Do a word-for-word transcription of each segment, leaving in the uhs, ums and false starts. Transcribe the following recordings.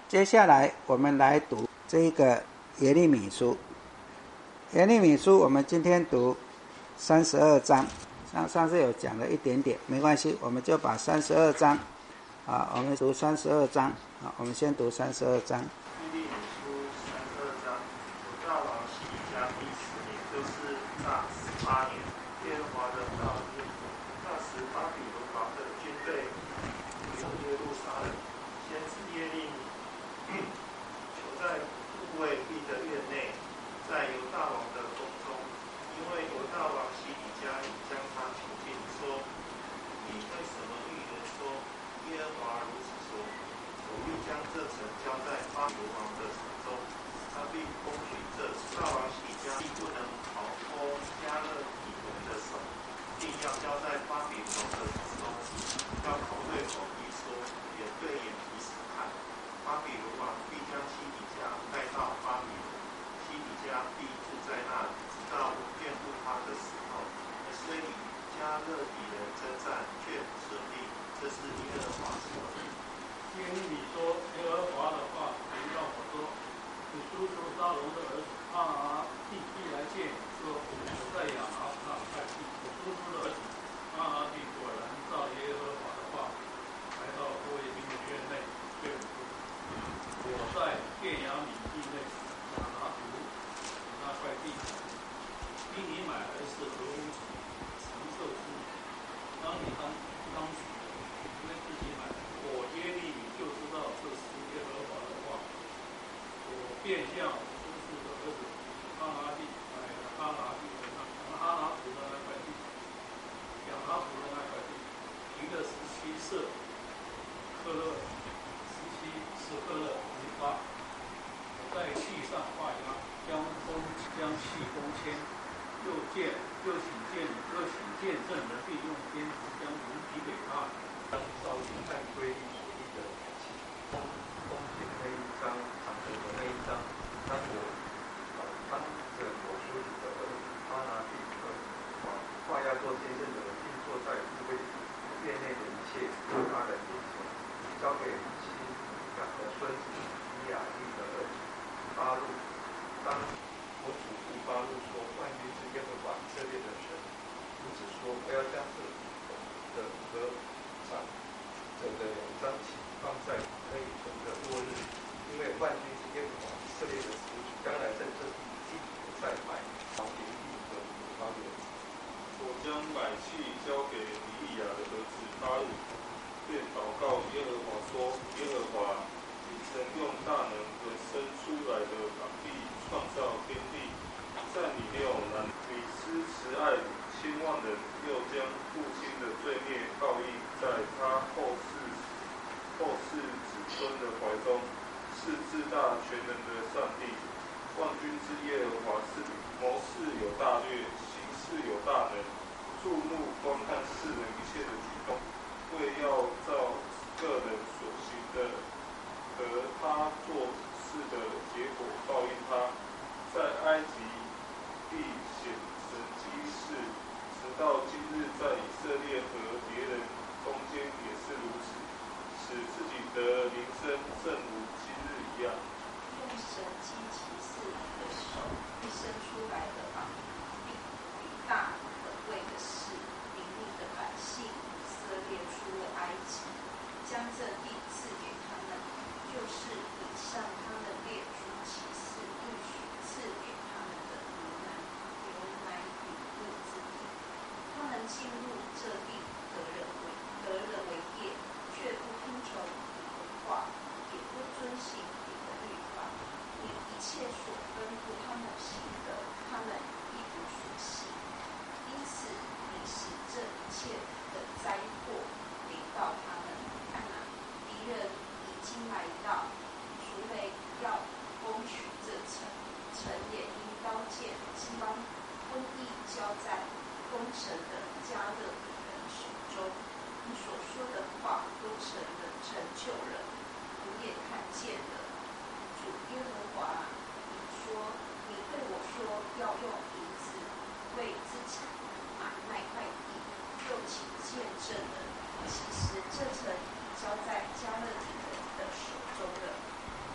接下来我们来读这个耶利米书。耶利米书我们今天读三十二章，上上次有讲了一点点，没关系，我们就把三十二章啊，我们读三十二章啊，我们先读三十二章。 耶利米书三十二章，犹大王西底家第十年，就是那十八年，耶和华的道路，那时巴比伦王的军队入耶路撒冷，先知耶利米囚在护卫毕的院内，在犹大王的宫中，因为犹大王西底家已将他囚禁，说：你为什么预言说耶和华如此说？我必将这城交在巴比伦王的手中，他必攻取这大王西底家，必不能逃脱加勒底人的手，定要交在巴比伦王的手中。要口对口一说，眼对眼彼此看。巴比伦王必将西底家带到巴比伦，西底家必住在那里，直到我遍布他的时候。虽与加勒底人征战，却不顺利。这是耶和华说的。 耶利米说：耶和华的话临到我说，你叔叔沙龙的儿子哈拿地必来见你，说：我在亚拿那派地，我叔叔的儿子哈拿地果然照耶和华的话来到过耶兵的院内，对我说：我在便雅悯地内亚拿族那块地，因你买来是合乎承受之物，当你当当取的，因为自己买的。我耶利米就知道这是耶和华的话，我便向我叔叔的儿子哈拿地买了哈拿地的那哈拿族的那块地，亚拿族的那块地，平了十七舍克勒，十七舍克勒银发。我在器上画押，将封将器封签，又见又请见又请见证人必用鞭子将银抵给他。 当照着按规律所立的起封封写那一章长的那一章，当我当着我叔叔的儿子哈拿地和画押做见证的人，并坐在护卫院内的一切他人面前，交给西雅的孙子以雅利的儿子巴路。当我祖父巴路说：万军之耶和华以色列的神如此说，我要将这的和上这个两张旗放在可以存的落日，因为万军之耶和华以色列的神将来在这地一不再买王平地和巴比伦。 我将百器交给尼利亚的儿子巴鲁，便祷告耶和华说：耶和华，你曾用大能和生出来的膀臂创造天地，在你没有难，你施慈爱千万人，又将父亲的罪孽报应在他后世后世子孙的怀中，是至大全能的上帝。万军之耶和华是谋事有大略，行事有大能，注目观看世人一切的举动，为要照个人所行的和他做事的结果报应他。在埃及必显神迹事，直到今日，在以色列和别人中间也是如此，使自己的名声正如今日一样。 用神迹奇事的手必伸出来的膀臂，与大可畏的事，领你的百姓以色列出了埃及，将这地赐给他们，就是以上他们列祖起誓应许赐给他们的牛奶牛奶与蜜之地。他们进入这地，得了为得了为业，却不听从你的话，也不遵行你的律法。你一切所吩咐他们行的，他们亦不属悉。因此，你使这一切的灾祸临到他们。看哪，敌人已经来到，除非要攻取这城，城也因刀剑、饥荒、瘟疫交在攻城的加勒底人手中。你所说的话都成了，成就了，我也看见了。主耶和华，你说，你对我说要用银子为自己买那块地，又请见证人。其实这城已交在加勒底人的手中了。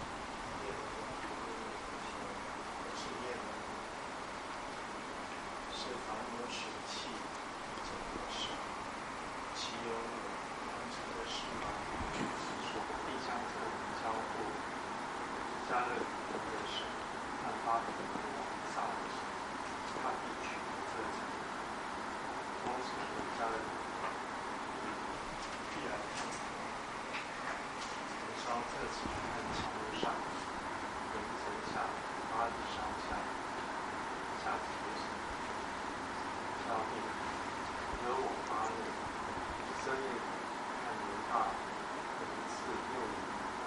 起在墙路上，人城下巴黎上下，下子就是消灭，惹我发怒，以色列和犹大每一次又一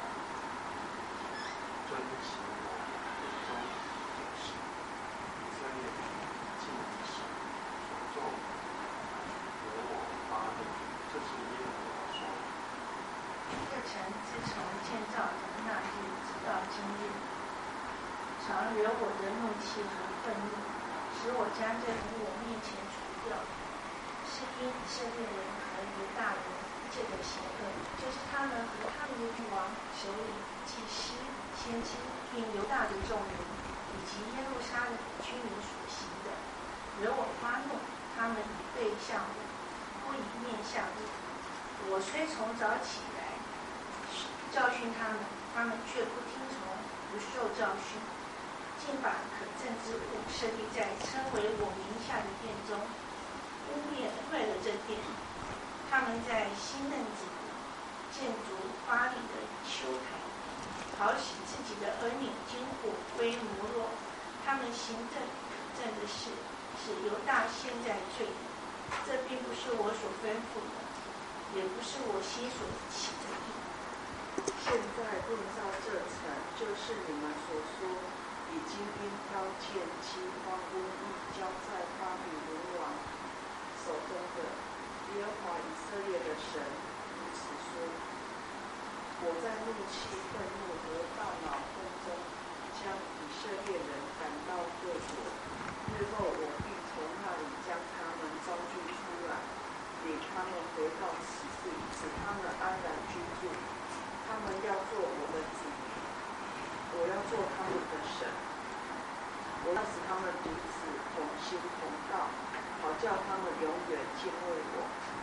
遵行我眼中的事，以色列尽以手所做惹我发怒，这是耶和华说的。 这城自从建造的那日直到今日，常惹我的怒气和愤怒，使我将这从我面前除掉，是因以色列人和犹大人一切的邪恶，就是他们和他们的王、首领、祭司、先知，并犹大的众人，以及耶路撒冷居民所行的，惹我发怒。他们以背向我，不以面向我。我虽从早起来教训他们，他们却不听从，不受教训，竟把可憎之物设立在称为我名下的殿中，污蔑坏了这殿。他们在西嫩子建筑巴黎的丘台，好使自己的儿女经火归摩洛。他们行政可憎的事，使犹大陷在罪里。这并不是我所吩咐的，也不是我心所起的意。 现在建造这城，就是你们所说已经因刀剑饥荒瘟疫交在巴比伦王手中的。耶和华以色列的神如此说：我在怒气、愤怒和大恼风中，将以色列人赶到各国。日后我必从那里将他们招聚出来，领他们回到此地，使他们安然居住。他们要做我的子民，我要做他们的神。我要使他们彼此同心同道，好叫他们永远敬畏我，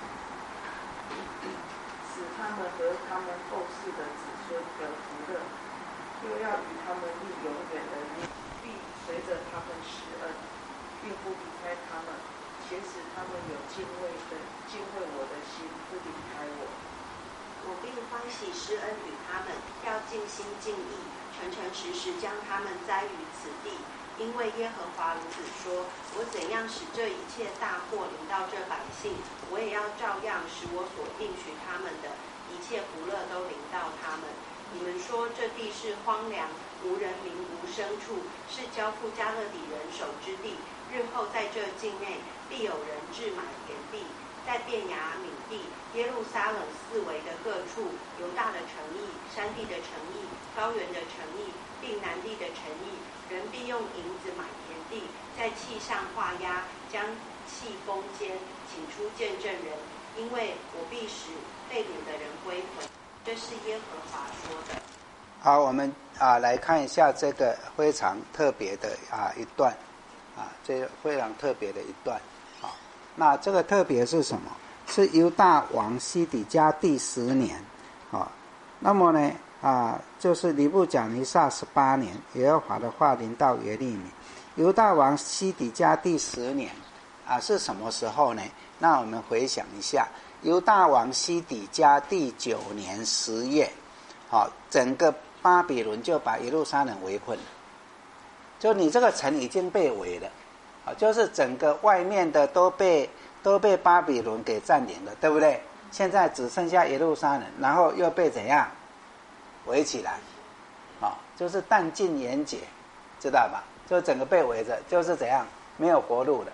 使他们和他们后世的子孙得福乐，又要与他们立永远的约，必随着他们施恩，并不离开他们，且使他们有敬畏的敬畏我的心，不离开我。 我并欢喜施恩与他们，要尽心尽意，诚诚实实将他们栽于此地。因为耶和华如此说：我怎样使这一切大祸临到这百姓，我也要照样使我所应许他们的一切福乐都临到他们。你们说这地是荒凉，无人民，无牲畜，是交付加勒底人手之地。日后在这境内必有人置买田地，在便雅悯地、耶路撒冷四围的各处，犹大的城邑、山地的城邑、高原的城邑，并南地的城邑，人必用银子买田地，在契上画押，将契封缄，请出见证人，因为我必使被掳的人归回。这是耶和华说的。 好，我们啊来看一下这个非常特别的啊一段啊，这个非常特别的一段啊。那这个特别是什么？是犹大王西底家第十年啊。那么呢啊，就是尼布甲尼撒十八年，耶和华的话临到耶利米。犹大王西底家第十年啊，是什么时候呢？那我们回想一下，犹大王西底家第九年十月，好，整个巴比伦就把耶路撒冷围困了，就你这个城已经被围了，啊，就是整个外面的都被都被巴比伦给占领了，对不对？现在只剩下耶路撒冷，然后又被怎样围起来？啊，就是弹尽援绝，知道吧？就整个被围着，就是怎样没有活路了。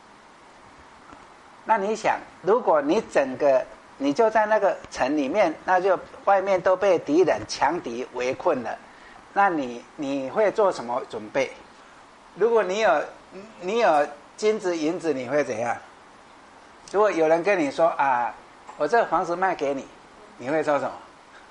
那你想，如果你整个你就在那个城里面，那就外面都被敌人强敌围困了，那你你会做什么准备？如果你有你有金子银子，你会怎样？如果有人跟你说啊，我这个房子卖给你，你会说什么？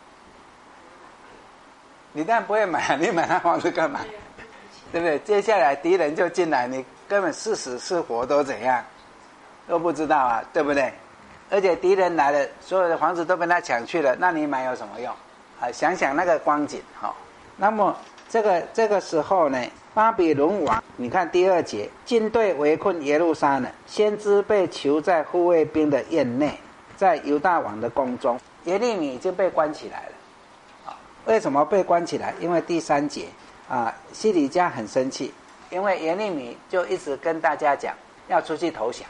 你当然不会买，你买那房子干嘛？对不对？接下来敌人就进来，你根本是死是活都怎样都不知道啊，对不对？而且敌人来了，所有的房子都被他抢去了，那你买有什么用啊？想想那个光景哈、哦。那么这个这个时候呢，巴比伦王，你看第二节，军队围困耶路撒冷，先知被囚在护卫兵的院内，在犹大王的宫中，耶利米已经被关起来了。 为什么被关起来？因为第三节啊，西底家很生气，因为耶利米就一直跟大家讲要出去投降。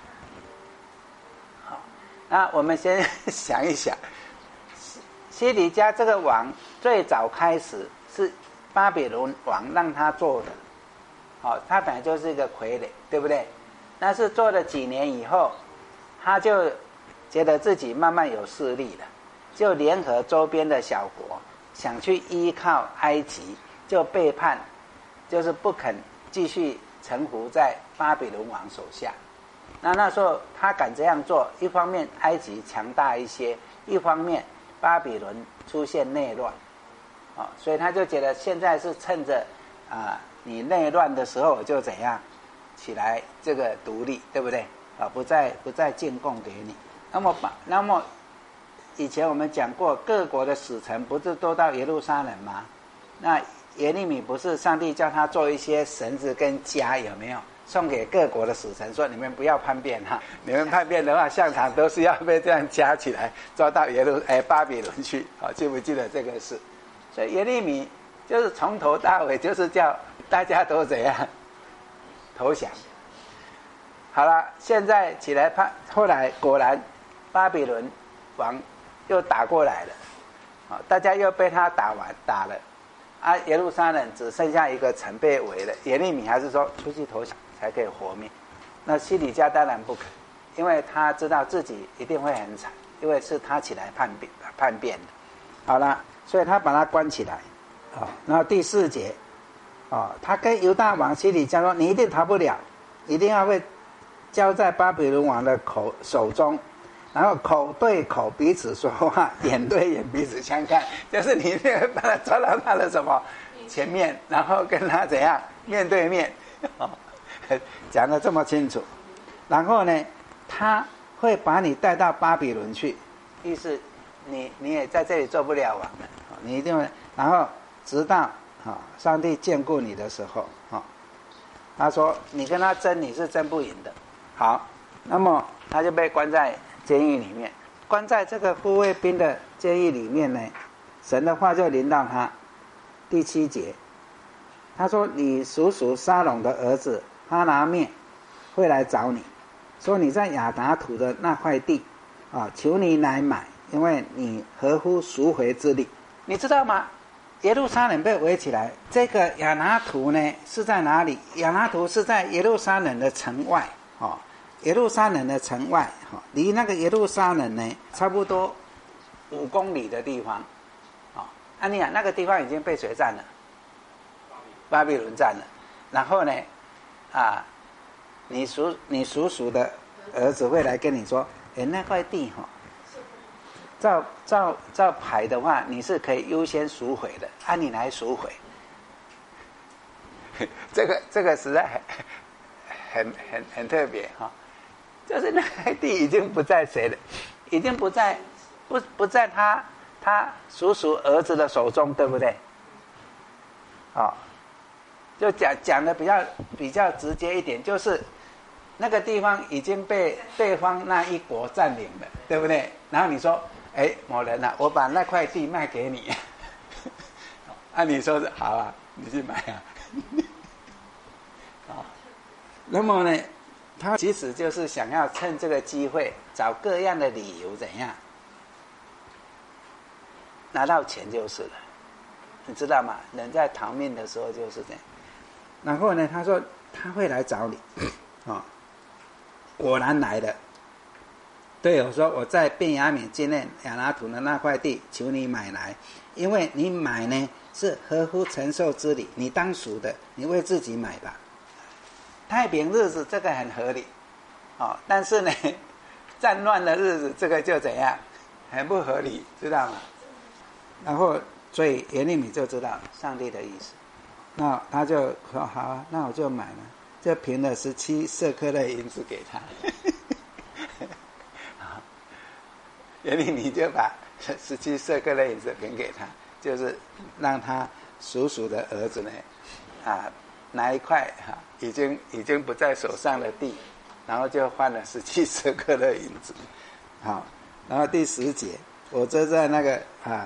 好，那我们先想一想，西底家这个王最早开始是巴比伦王让他做的，好，他本来就是一个傀儡，对不对？但是做了几年以后，他就觉得自己慢慢有势力了，就联合周边的小国，想去依靠埃及，就背叛，就是不肯继续臣服在巴比伦王手下。那那时候他敢这样做，一方面埃及强大一些，一方面巴比伦出现内乱，哦，所以他就觉得现在是趁着啊、呃、你内乱的时候就怎样起来这个独立，对不对？啊，不再不再进贡给你。那么把那么以前我们讲过，各国的使臣不是都到耶路撒冷吗？那耶利米不是上帝叫他做一些绳子跟枷，有没有送给各国的使臣，说你们不要叛变哈、啊，你们叛变的话，下场都是要被这样夹起来，抓到耶路哎巴比伦去啊，记不记得这个事？所以耶利米就是从头到尾就是叫大家都怎样投降。好了，现在起来叛，后来果然巴比伦王又打过来了，啊，大家又被他打完打了，啊，耶路撒冷只剩下一个城被围了，耶利米还是说出去投降才可以活命。那西底家当然不肯，因为他知道自己一定会很惨，因为是他起来叛变叛变的。好了，所以他把他关起来，啊，然后第四节，啊，他跟犹大王西底家说：“你一定逃不了，一定要被交在巴比伦王的口手中。”然后口对口彼此说话，眼对眼彼此相看，就是你把他抓到他的什么前面，然后跟他怎样面对面，哦，讲得这么清楚。然后呢，他会把你带到巴比伦去，意思你你也在这里做不了王了，你一定会。然后直到啊上帝眷顾你的时候，啊，他说你跟他争你是争不赢的。好，那么他就被关在监狱里面，关在这个护卫兵的监狱里面呢，神的话就临到他。第七节，他说：“你叔叔沙龙的儿子哈拿面会来找你，说你在亚达土的那块地啊，求你来买，因为你合乎赎回之理。”你知道吗？耶路撒冷被围起来，这个亚拿土呢是在哪里？亚拿土是在耶路撒冷的城外，哦。耶路撒冷的城外，离那个耶路撒冷呢差不多五公里的地方，啊，安尼亚那个地方已经被谁占了？巴比伦占了。然后呢，啊，你叔你叔叔的儿子会来跟你说，哎，那块地哈，照照照排的话，你是可以优先赎回的，按你来赎回。这个这个实在很很很很特别哈。就是那块地已经不在谁了，已经不在不不在他他叔叔儿子的手中，对不对？啊、哦，就讲讲的比较比较直接一点，就是那个地方已经被对方那一国占领了，对不对？然后你说，哎，某人啊，我把那块地卖给你，啊，你说是好啊，你去买啊，啊、哦，那么呢？他其实就是想要趁这个机会找各样的理由怎样拿到钱就是了，你知道吗？人在逃命的时候就是这样。然后呢，他说他会来找你，啊、哦，果然来了。对我说，我在便雅悯境内亚拿土的那块地，求你买来，因为你买呢是合乎承受之理，你当属的，你为自己买吧。太平日子这个很合理，哦，但是呢，战乱的日子这个就怎样，很不合理，知道吗？然后，所以耶利米就知道上帝的意思，那他就说好啊，那我就买了，就凭了十七舍客勒银子给他，耶利米就把十七舍客勒银子凭给他，就是让他叔叔的儿子呢，啊。拿一块哈，已经已经不在手上的地，然后就换了十七舍客勒银子，好，然后第十节，我就在那个啊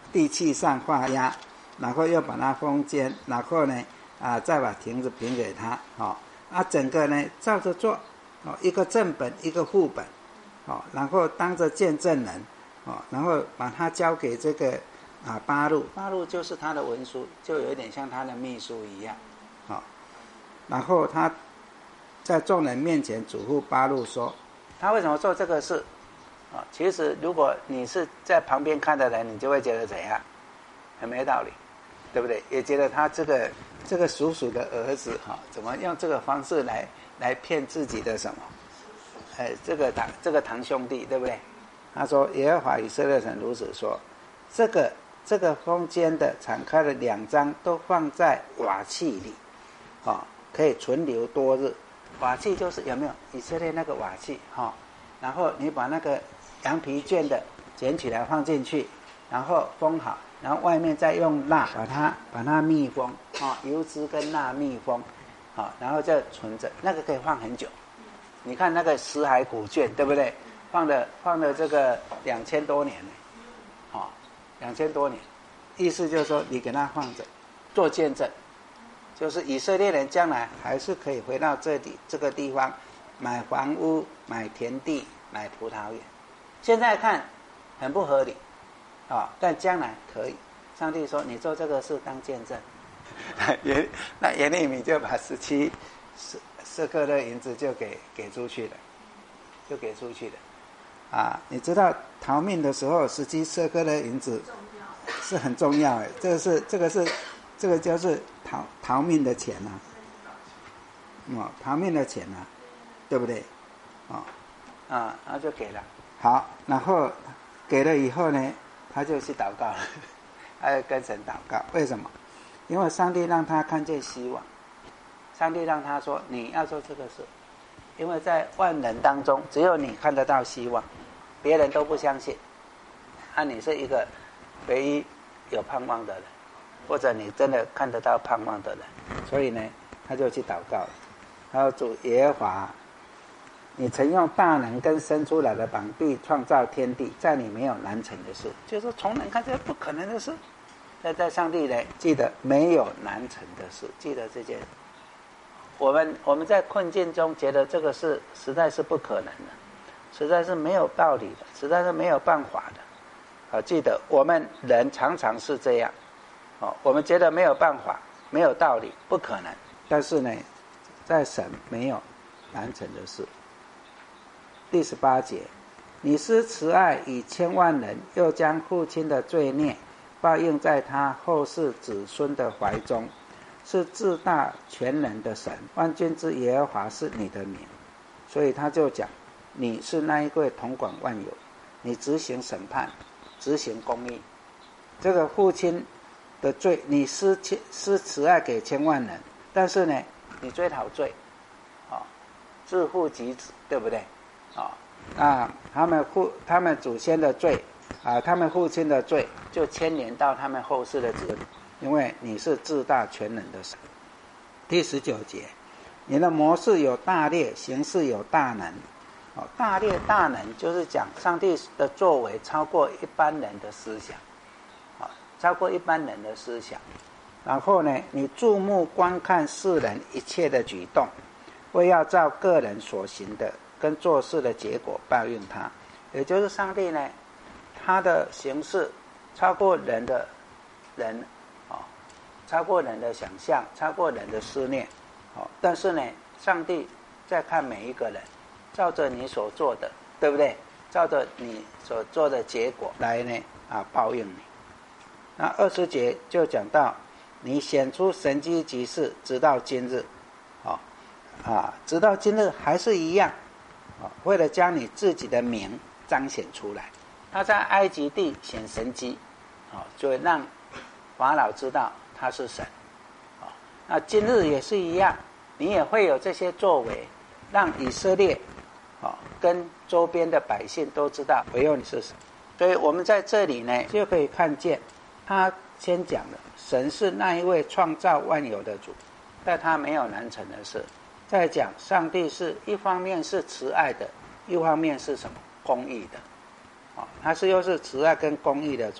地气上画押，然后又把它封坚，然后呢啊再把亭子评给他，哦，啊整个呢照着做，哦，一个正本一个副本，哦，然后当着见证人，哦，然后把它交给这个啊八路，八路就是他的文书，就有点像他的秘书一样，哦，然后他在众人面前嘱咐八路说，他为什么做这个事？啊，其实如果你是在旁边看的人，你就会觉得怎样，很没道理，对不对？也觉得他这个这个叔叔的儿子哈、哦，怎么用这个方式来来骗自己的什么？呃，这个堂这个堂兄弟，对不对？他说耶和华以色列神如此说，这个这个封坚的敞开的两张都放在瓦器里，啊、哦，可以存留多日。瓦器就是有没有以色列那个瓦器哈、哦？然后你把那个羊皮卷的捡起来放进去，然后封好，然后外面再用蜡把它把它密封啊、哦，油脂跟蜡密封，好、哦，然后再存着，那个可以放很久。你看那个死海古卷，对不对？放了放了这个两千多年呢，哦，两千多年，意思就是说你给它放着，做见证，就是以色列人将来还是可以回到这里这个地方，买房屋、买田地、买葡萄园。现在看很不合理，啊、哦，但将来可以。上帝说：“你做这个事当见证。”耶，那耶利米就把十七舍客勒银子就给给出去了，就给出去了。啊，你知道逃命的时候，十七舍客勒银子是很重要的。这个是这个是这个就是逃逃命的钱啊，哦，逃命的钱啊，对不对？哦，啊，然后就给了。好，然后给了以后呢，他就去祷告了，他就跟神祷告。为什么？因为上帝让他看见希望，上帝让他说你要做这个事，因为在万人当中只有你看得到希望，别人都不相信，啊，你是一个唯一有盼望的人，或者你真的看得到盼望的人，所以呢他就去祷告了。他说主耶和华，你曾用大能跟伸出来的膀臂创造天地，在你没有难成的事，就是说从人看这不可能的事，但在上帝呢，记得没有难成的事，记得这件。我们我们在困境中觉得这个事实在是不可能的，实在是没有道理的，实在是没有办法的。啊，记得我们人常常是这样，哦，我们觉得没有办法，没有道理，不可能。但是呢，在神没有难成的事。第十八节，你施慈爱以千万人，又将父亲的罪孽报应在他后世子孙的怀中，是至大全能的神，万军之耶和华是你的名。所以他就讲，你是那一位统管万有，你执行审判，执行公义。这个父亲的罪，你施施慈爱给千万人，但是呢，你追讨罪，啊、哦，自负及子，对不对？啊、哦，啊，他们父他们祖先的罪，啊，他们父亲的罪，就牵连到他们后世的子女，因为你是至大全能的神。第十九节，你的模式有大烈，行事有大能。哦，大烈大能就是讲上帝的作为超过一般人的思想，啊、哦，超过一般人的思想。然后呢，你注目观看世人一切的举动，为要照个人所行的跟做事的结果报应他。也就是上帝呢，他的行事超过人的人，哦，超过人的想象，超过人的思念，哦，但是呢，上帝在看每一个人，照着你所做的，对不对？照着你所做的结果来呢啊报应你。那二十节就讲到，你显出神迹奇事，直到今日，哦啊，直到今日还是一样，哦，为了将你自己的名彰显出来。他在埃及地显神迹，哦，就会让法老知道他是神，哦，那今日也是一样，你也会有这些作为，让以色列，哦，跟周边的百姓都知道唯有你是神。所以我们在这里呢，就可以看见，他先讲了，神是那一位创造万有的主，但他没有难成的事。再讲上帝是一方面是慈爱的，一方面是什么？公义的。哦，他是又是慈爱跟公义的主。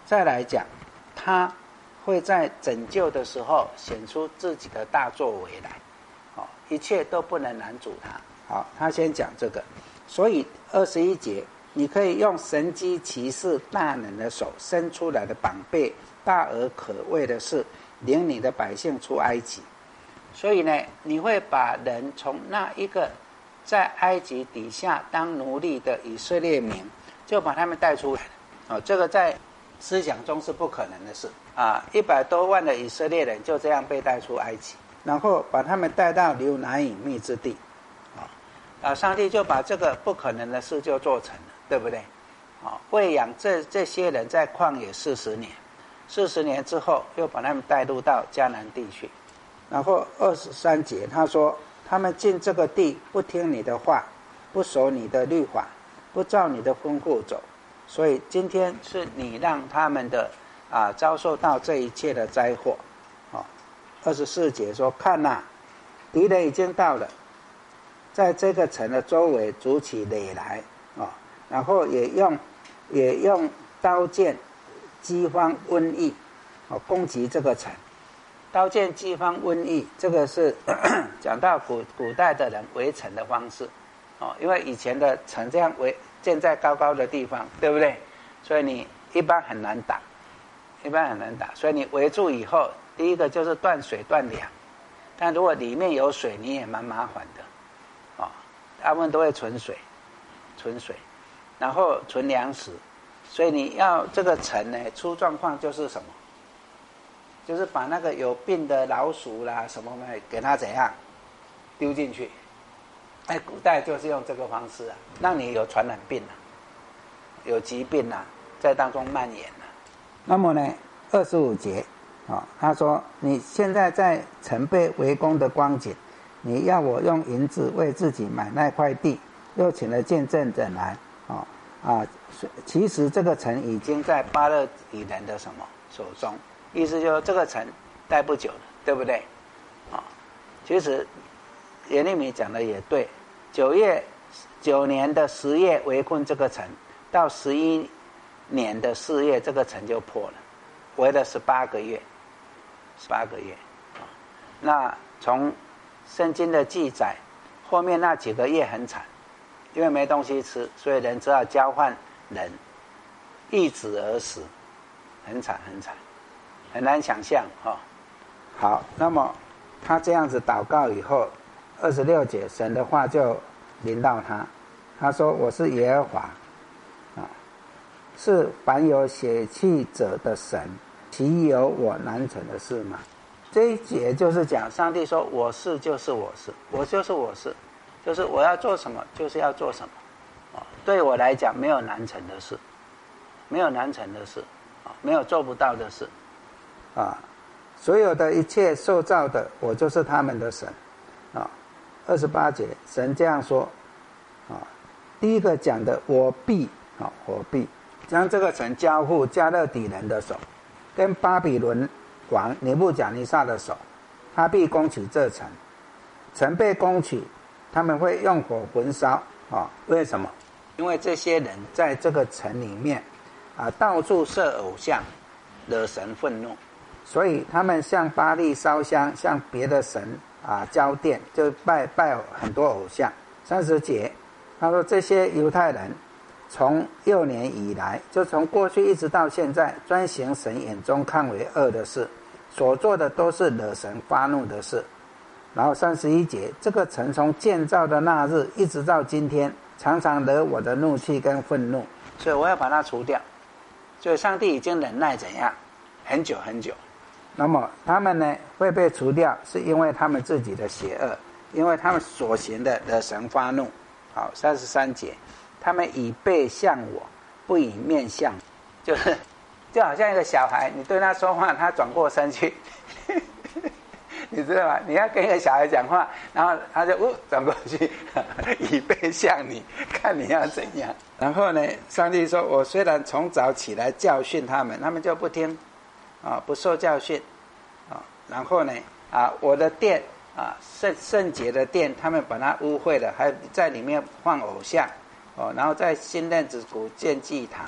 再来讲，他会在拯救的时候显出自己的大作为来，好，一切都不能拦阻他。好，他先讲这个，所以二十一节，你可以用神机骑士大能的手伸出来的膀臂，大而可畏的是领你的百姓出埃及。所以呢，你会把人从那一个在埃及底下当奴隶的以色列民，就把他们带出来。哦，这个在思想中是不可能的事啊！一百多万的以色列人就这样被带出埃及，然后把他们带到流奶与蜜之地，啊，啊，上帝就把这个不可能的事就做成了，对不对？啊，喂养这这些人在旷野四十年，四十年之后又把他们带入到迦南地去。然后二十三节他说，他们进这个地不听你的话，不守你的律法，不照你的吩咐走，所以今天是你让他们的啊遭受到这一切的灾祸。啊，二十四节说，看哪，敌人已经到了，在这个城的周围筑起垒来啊，然后也用也用刀剑、饥荒、瘟疫啊攻击这个城。刀剑、饥荒、瘟疫，这个是咳咳讲到古古代的人围城的方式，哦，因为以前的城这样围建在高高的地方，对不对？所以你一般很难打，一般很难打。所以你围住以后，第一个就是断水断粮，但如果里面有水，你也蛮麻烦的，哦，大部分都会存水，存水，然后存粮食，所以你要这个城呢出状况就是什么？就是把那个有病的老鼠啦什么的给它怎样丢进去。哎，古代就是用这个方式啊，让你有传染病啊，有疾病啊在当中蔓延啊。那么呢，二十五节啊、哦，他说你现在在城被围攻的光景，你要我用银子为自己买那块地，又请了见证人来啊、哦、啊，其实这个城已经在巴勒底人的什么手中。意思就是这个城待不久了，对不对？啊、哦，其实耶利米讲的也对。九月九年的十月围困这个城，到十一年的四月这个城就破了，围了十八个月，十八个月。啊、哦，那从圣经的记载，后面那几个月很惨，因为没东西吃，所以人只好交换人，易子而死，很惨很惨。很难想象哈、哦。好，那么他这样子祷告以后，二十六节神的话就临到他，他说：“我是耶和华，啊，是凡有血气者的神，岂有我难成的事吗？”这一节就是讲上帝说：“我是就是我是，我就是我是，就是我要做什么就是要做什么。啊，对我来讲没有难成的事，没有难成的事，啊，没有做不到的事。”啊，所有的一切受造的，我就是他们的神。啊，二十八节，神这样说。啊，第一个讲的，我必啊，我必将这个城交付加勒底人的手，跟巴比伦王尼布甲尼撒的手，他必攻取这城。城被攻取，他们会用火焚烧。啊，为什么？因为这些人在这个城里面啊，到处设偶像，惹神愤怒。所以他们向巴力烧香，向别的神啊交奠，就拜拜很多偶像。三十节，他说这些犹太人从幼年以来，就从过去一直到现在，专行神眼中看为恶的事，所做的都是惹神发怒的事。然后三十一节，这个城从建造的那日一直到今天，常常惹我的怒气跟愤怒，所以我要把它除掉。所以上帝已经忍耐怎样很久很久。那么他们呢会被除掉，是因为他们自己的邪恶，因为他们所行的惹神发怒。好，三十三节，他们以背向我，不以面向，就是就好像一个小孩，你对他说话，他转过身去，你知道吗？你要跟一个小孩讲话，然后他就哦转过去，以背向你，看你要怎样。然后呢，上帝说：“我虽然从早起来教训他们，他们就不听。”啊，不受教训，啊，然后呢，啊，我的殿啊，圣圣洁的殿，他们把它污秽了，还在里面放偶像，哦，然后在新嫩子谷建祭坛，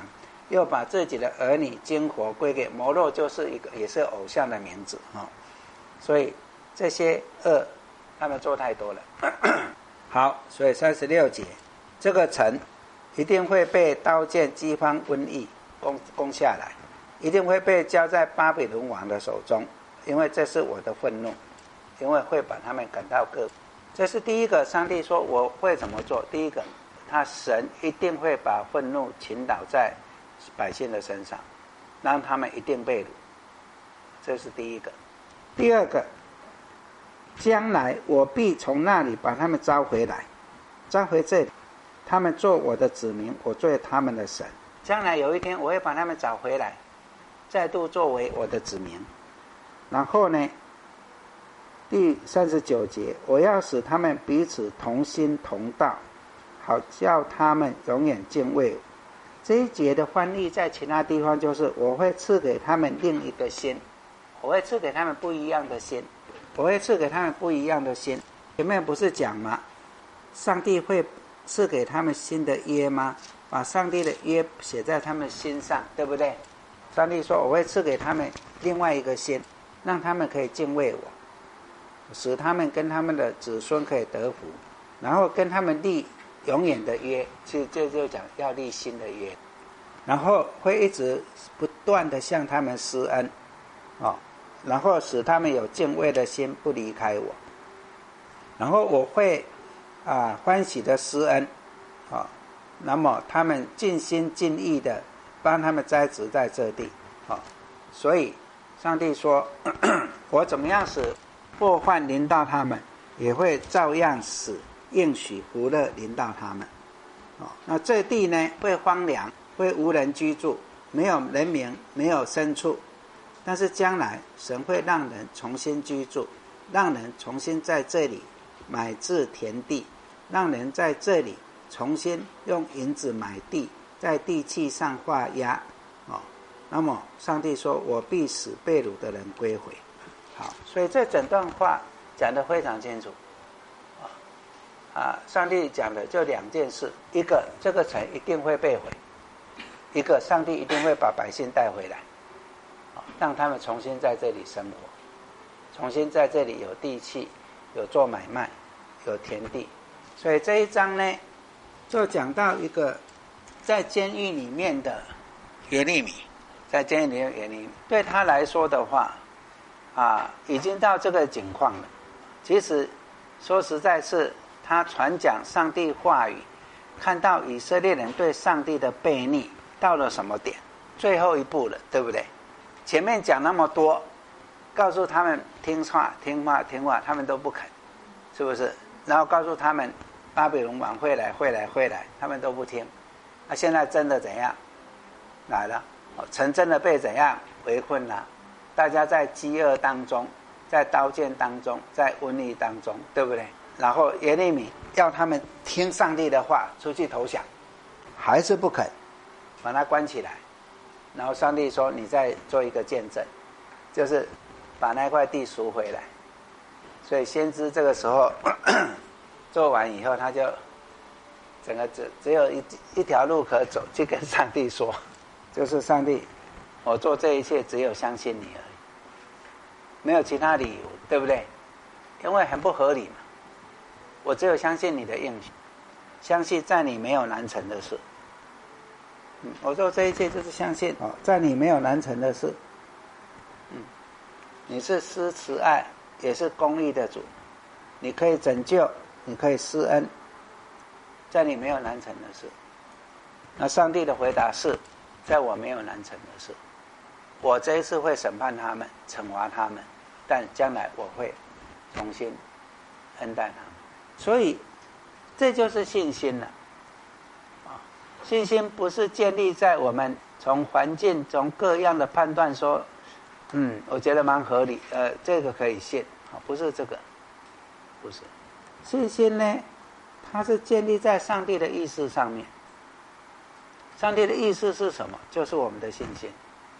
又把自己的儿女精火归给摩洛，就是一个也是偶像的名字啊、哦。所以这些恶他们做太多了。好，所以三十六节，这个城一定会被刀剑、饥荒、瘟疫攻攻下来，一定会被交在巴比伦王的手中，因为这是我的愤怒，因为会把他们赶到各国。这是第一个，上帝说我会怎么做。第一个，他神一定会把愤怒倾倒在百姓的身上，让他们一定被掳。这是第一个。第二个，将来我必从那里把他们招回来，招回这里，他们做我的子民，我做他们的神。将来有一天我会把他们找回来，再度作为我的子民。然后呢，第三十九节，我要使他们彼此同心同道，好叫他们永远敬畏我。这一节的翻译在其他地方就是我会赐给他们另一个心，我会赐给他们不一样的心，我会赐给他们不一样的心。前面不是讲吗？上帝会赐给他们新的约吗？把上帝的约写在他们心上，对不对？上帝说我会赐给他们另外一个心，让他们可以敬畏我，使他们跟他们的子孙可以得福，然后跟他们立永远的约，其实这就讲要立新的约，然后会一直不断的向他们施恩、哦、然后使他们有敬畏的心，不离开我，然后我会啊欢喜的施恩、哦、那么他们尽心尽意的帮他们栽植在这地、哦、所以上帝说咳咳我怎么样使祸患临到他们，也会照样使应许福乐临到他们、哦、那这地呢会荒凉，会无人居住，没有人民，没有牲畜，但是将来神会让人重新居住，让人重新在这里买置田地，让人在这里重新用银子买地，在地契上画押、哦、那么上帝说我必使被掳的人归回。好，所以这整段话讲得非常清楚啊，上帝讲的就两件事，一个这个城一定会被毁，一个上帝一定会把百姓带回来，让他们重新在这里生活，重新在这里有地契，有做买卖，有田地。所以这一章呢就讲到一个在监狱里面的耶利米，在监狱里面的耶利米对他来说的话啊，已经到这个境况了。其实说实在是他传讲上帝话语，看到以色列人对上帝的悖逆到了什么点，最后一步了，对不对？前面讲那么多，告诉他们听话听话听话，他们都不肯，是不是？然后告诉他们巴比伦王会来会来会来，他们都不听。那、啊、现在真的怎样来了？城真的被怎样围困了？大家在饥饿当中，在刀剑当中，在瘟疫当中，对不对？然后耶利米要他们听上帝的话，出去投降，还是不肯，把他关起来。然后上帝说你再做一个见证，就是把那块地赎回来。所以先知这个时候咳咳做完以后，他就整个只只有一一条路可走，去跟上帝说，就是上帝，我做这一切只有相信你而已，没有其他理由，对不对？因为很不合理嘛。我只有相信你的应许，相信在你没有难成的事。嗯，我做这一切就是相信哦，在你没有难成的事。嗯，你是施慈爱，也是公义的主，你可以拯救，你可以施恩，在你没有难成的事。那上帝的回答是，在我没有难成的事，我这一次会审判他们，惩罚他们，但将来我会重新恩待他们。所以这就是信心了。信心不是建立在我们从环境从各样的判断说，嗯，我觉得蛮合理，呃，这个可以信，不是这个，不是。信心呢，它是建立在上帝的意思上面。上帝的意思是什么？就是我们的信心。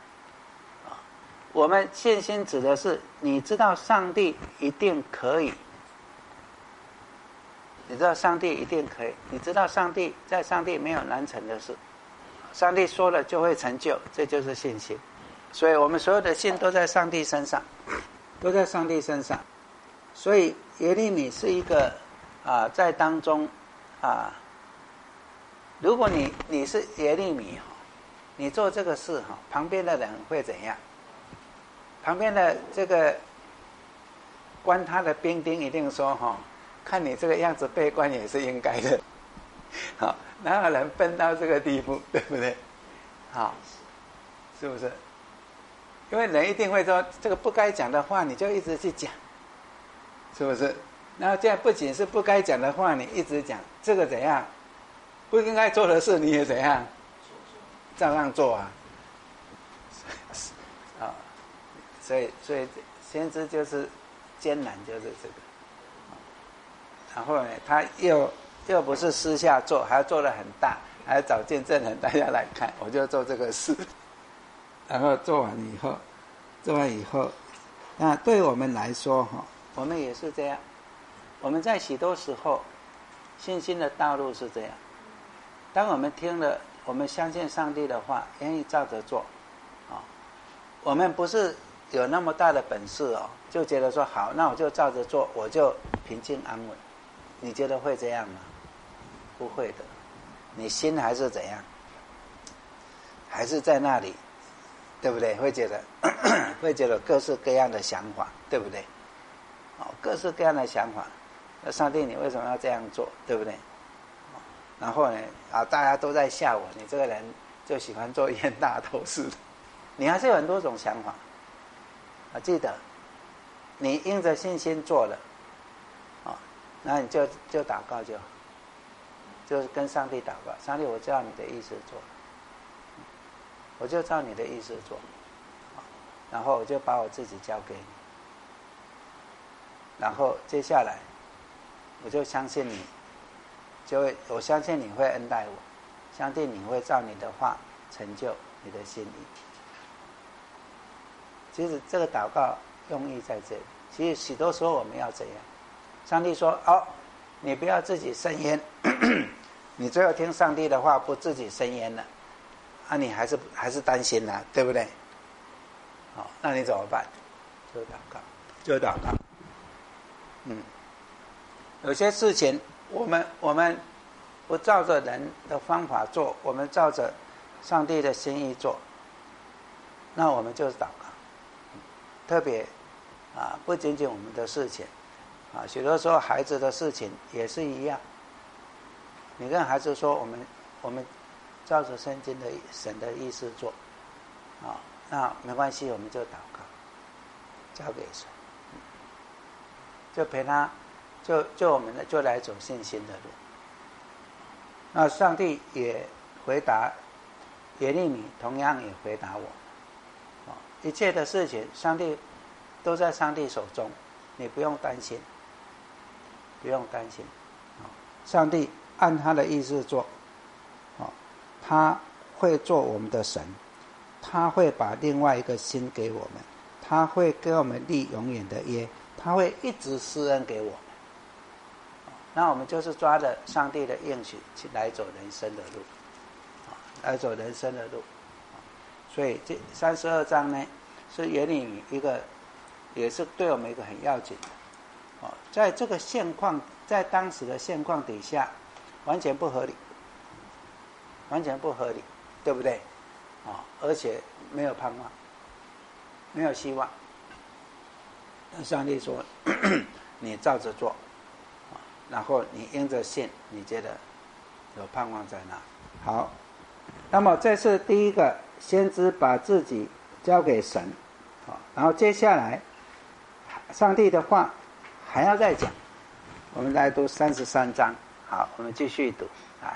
我们信心指的是你知道上帝一定可以，你知道上帝一定可以，你知道上帝在上帝没有难成的事， 上帝说了就会成就，这就是信心。所以我们所有的信都在上帝身上，都在上帝身上。所以耶利米是一个啊、呃，在当中啊、呃，如果你你是耶利米哈，你做这个事哈，旁边的人会怎样？旁边的这个关他的兵丁一定说哈，看你这个样子被关也是应该的。好，哪有人笨到这个地步，对不对？好，是不是？因为人一定会说这个不该讲的话，你就一直去讲，是不是？然后这样不仅是不该讲的话，你一直讲，这个怎样？不应该做的事你也怎样？照样做啊！啊，所以所以先知就是艰难，就是这个。然后呢，他又又不是私下做，还要做得很大，还要找见证人大家来看，我就做这个事。然后做完以后，做完以后，那对我们来说哈，我们也是这样。我们在许多时候，信心的道路是这样。当我们听了，我们相信上帝的话，愿意照着做，啊，我们不是有那么大的本事哦，就觉得说好，那我就照着做，我就平静安稳。你觉得会这样吗？不会的，你心还是怎样？还是在那里。对不对？会觉得会觉得各式各样的想法，对不对？哦，各式各样的想法。那上帝，你为什么要这样做？对不对？哦，然后呢，啊，大家都在笑我，你这个人就喜欢做冤大头事。你还是有很多种想法。啊，记得，你因着信心做了，啊，哦，那你就就祷告就好，就是跟上帝祷告，上帝，我照你的意思做。我就照你的意思做，然后我就把我自己交给你，然后接下来我就相信你，就会我相信你会恩待我，相信你会照你的话成就你的心意。其实这个祷告用意在这里，其实许多时候我们要这样。上帝说：“哦，你不要自己生烟，你最后听上帝的话，不自己生烟了。”那，啊，你还是还是担心啊，对不对？好，那你怎么办？就祷告，就祷告。嗯，有些事情我们我们不照着人的方法做，我们照着上帝的心意做，那我们就是祷告。特别啊，不仅仅我们的事情啊，许多时候孩子的事情也是一样。你跟孩子说，我们我们。照着圣经的神的意思做，啊，那没关系，我们就祷告，交给神，就陪他，就就我们的就来走信心的路。那上帝也回答耶利米，同样也回答我，啊，一切的事情，上帝都在上帝手中，你不用担心，不用担心，啊，上帝按他的意思做。他会做我们的神，他会把另外一个心给我们，他会给我们立永远的约，他会一直施恩给我们。那我们就是抓着上帝的应许去来走人生的路，来走人生的路。所以这三十二章呢，是耶利米一个，也是对我们一个很要紧的。在这个现况，在当时的现况底下，完全不合理。完全不合理，对不对？啊，而且没有盼望，没有希望。但上帝说：“咳咳你照着做，啊，然后你因着信，你觉得有盼望在那。”好，那么这是第一个，先知把自己交给神，啊，然后接下来，上帝的话还要再讲。我们来读三十三章，好，我们继续读，来。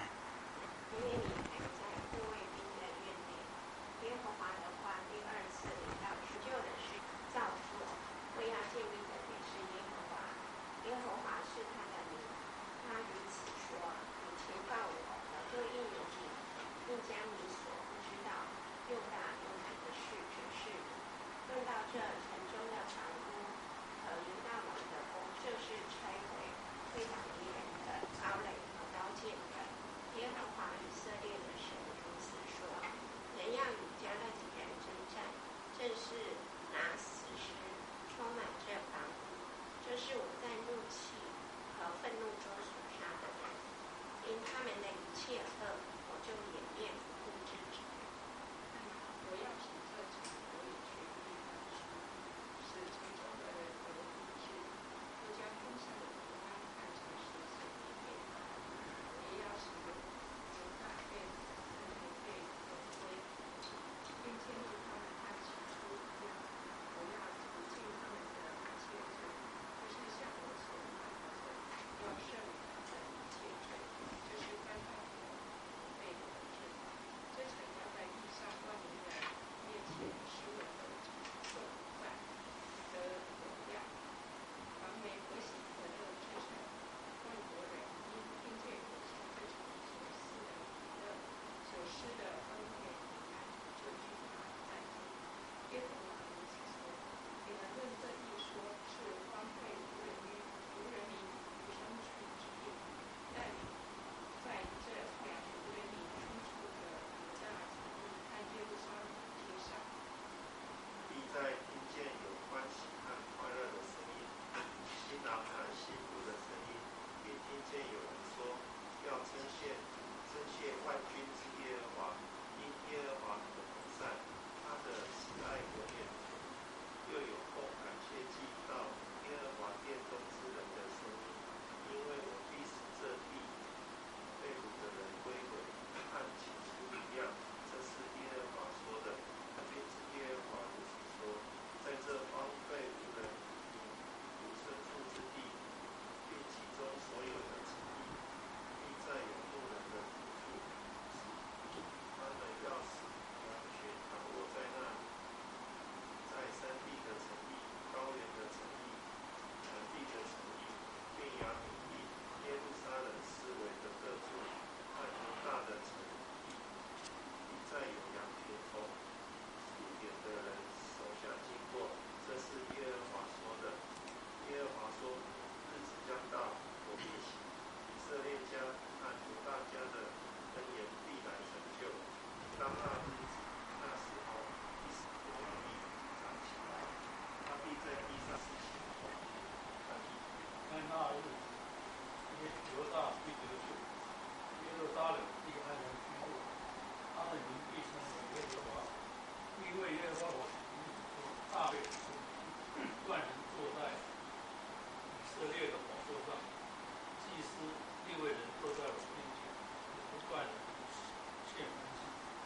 七位人坐在我面前，不断的献恩赐，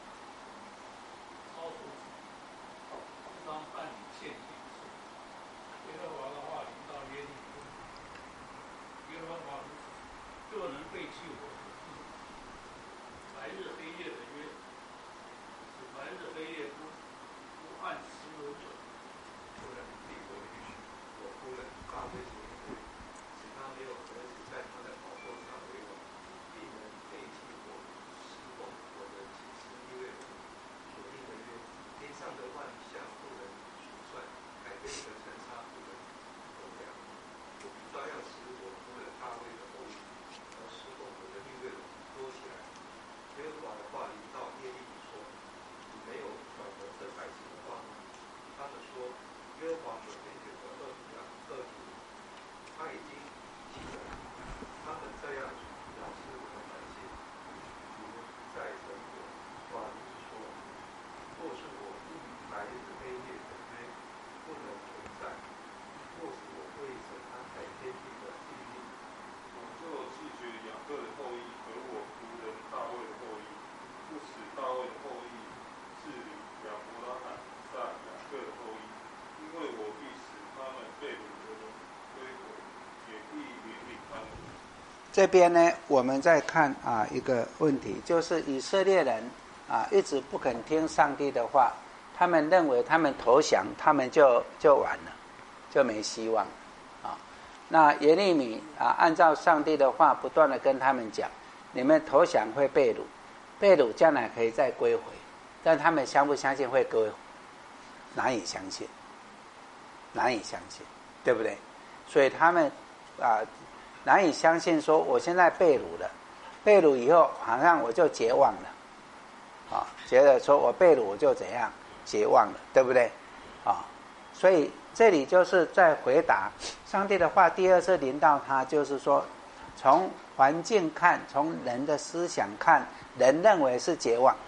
超出不当办理献祭的事。耶和华的话临到耶利米，耶和华如此，若能背弃我所赐，白日黑夜的约，使白日黑夜不不按时轮转， 夫人必我允许我夫人大卫所应对，使他没有儿子在他的宝座上为王，必能背弃我侍奉我的祭司利未人所定的约。天上的万象不能数算，海边的尘沙不能衡量。我必照样使我夫人大卫的后裔和侍奉我的利未人多起来。耶和华的话临到耶利米说：你没有晓得这百姓的话吗？他们说，耶和华所拣选的恶徒啊，恶徒，他已经记了。他们这样藐视我的百姓，你们在等我。话就是说，若是我不与白日黑夜的约不能存在，或是我会审安排天地的命令， 我就拒绝雅各的后裔和我仆人大卫的后裔，不使大卫的后裔治理亚伯拉罕在雅各的后裔，因为我必使他们被掳的人归回，也必怜悯他们。 这边呢，我们再看啊一个问题，就是以色列人啊一直不肯听上帝的话，他们认为他们投降，他们就就完了，就没希望啊。那耶利米啊，按照上帝的话，不断的跟他们讲，你们投降会被掳，被掳将来可以再归回，但他们相不相信会归回？难以相信，难以相信，对不对？所以他们啊。难以相信说我现在被掳了，被掳以后好像我就绝望了啊，觉得说我被掳我就怎样绝望了，对不对啊？所以这里就是在回答上帝的话，第二次临到他，就是说从环境看，从人的思想看，人认为是绝望，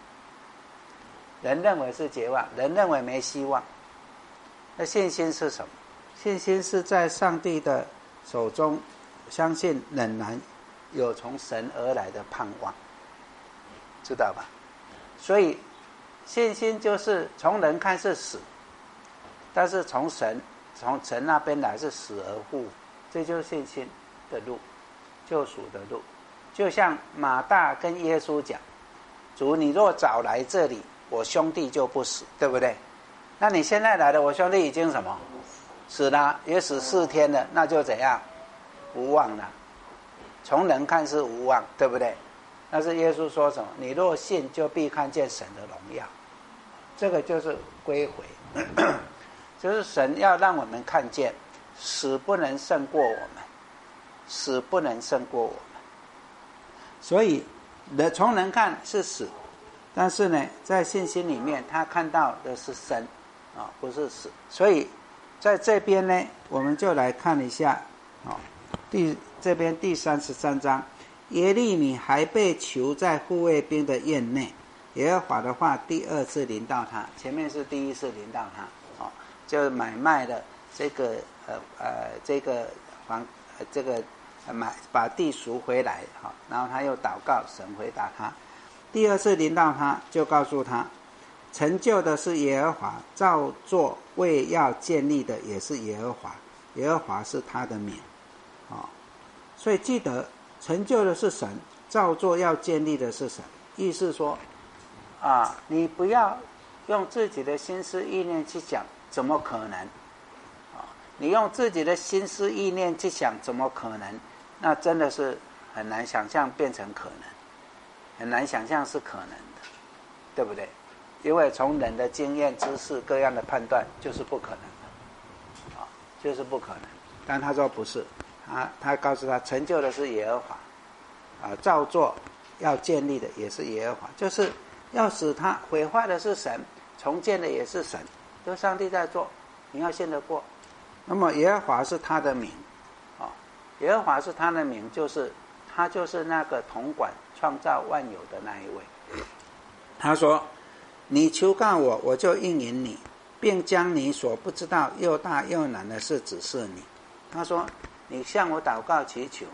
人认为是绝望，人认为没希望。那信心是什么？信心是在上帝的手中，相信仍然有从神而来的盼望，知道吧？所以信心就是从人看是死，但是从神从神那边来是死而复活，这就是信心的路，救赎的路。就像马大跟耶稣讲，主你若早来这里，我兄弟就不死，对不对？那你现在来了，我兄弟已经什么死了，也死四天了，那就怎样无望了。从人看是无望，对不对？但是耶稣说什么？你若信，就必看见神的荣耀。这个就是归回，就是神要让我们看见，死不能胜过我们，死不能胜过我们。所以人从人看是死，但是呢，在信心里面，他看到的是生啊，不是死。所以在这边呢，我们就来看一下啊。第这边第三十三章，耶利米还被囚在护卫兵的院内，耶和华的话第二次临到他，前面是第一次临到他，哦，就买卖了这个呃呃这个房呃这个买把地赎回来，好，哦，然后他又祷告，神回答他，第二次临到他，就告诉他，成就的是耶和华，造作为要建立的也是耶和华，耶和华是他的名。哦，所以记得成就的是神，造作要建立的是神。意思说啊，你不要用自己的心思意念去想，怎么可能啊？你用自己的心思意念去想，怎么可能？那真的是很难想象变成可能，很难想象是可能的，对不对？因为从人的经验、知识各样的判断，就是不可能的啊，就是不可能。但他说不是。啊，他告诉他，成就的是耶和华，啊，造作要建立的也是耶和华，就是要使他毁坏的是神，重建的也是神，都上帝在做，你要信得过。那么耶和华是他的名，啊，耶和华是他的名，就是他就是那个统管创造万有的那一位。他说：“你求告我，我就应允你，并将你所不知道又大又难的事指示你。”他说。你向我祷告祈求，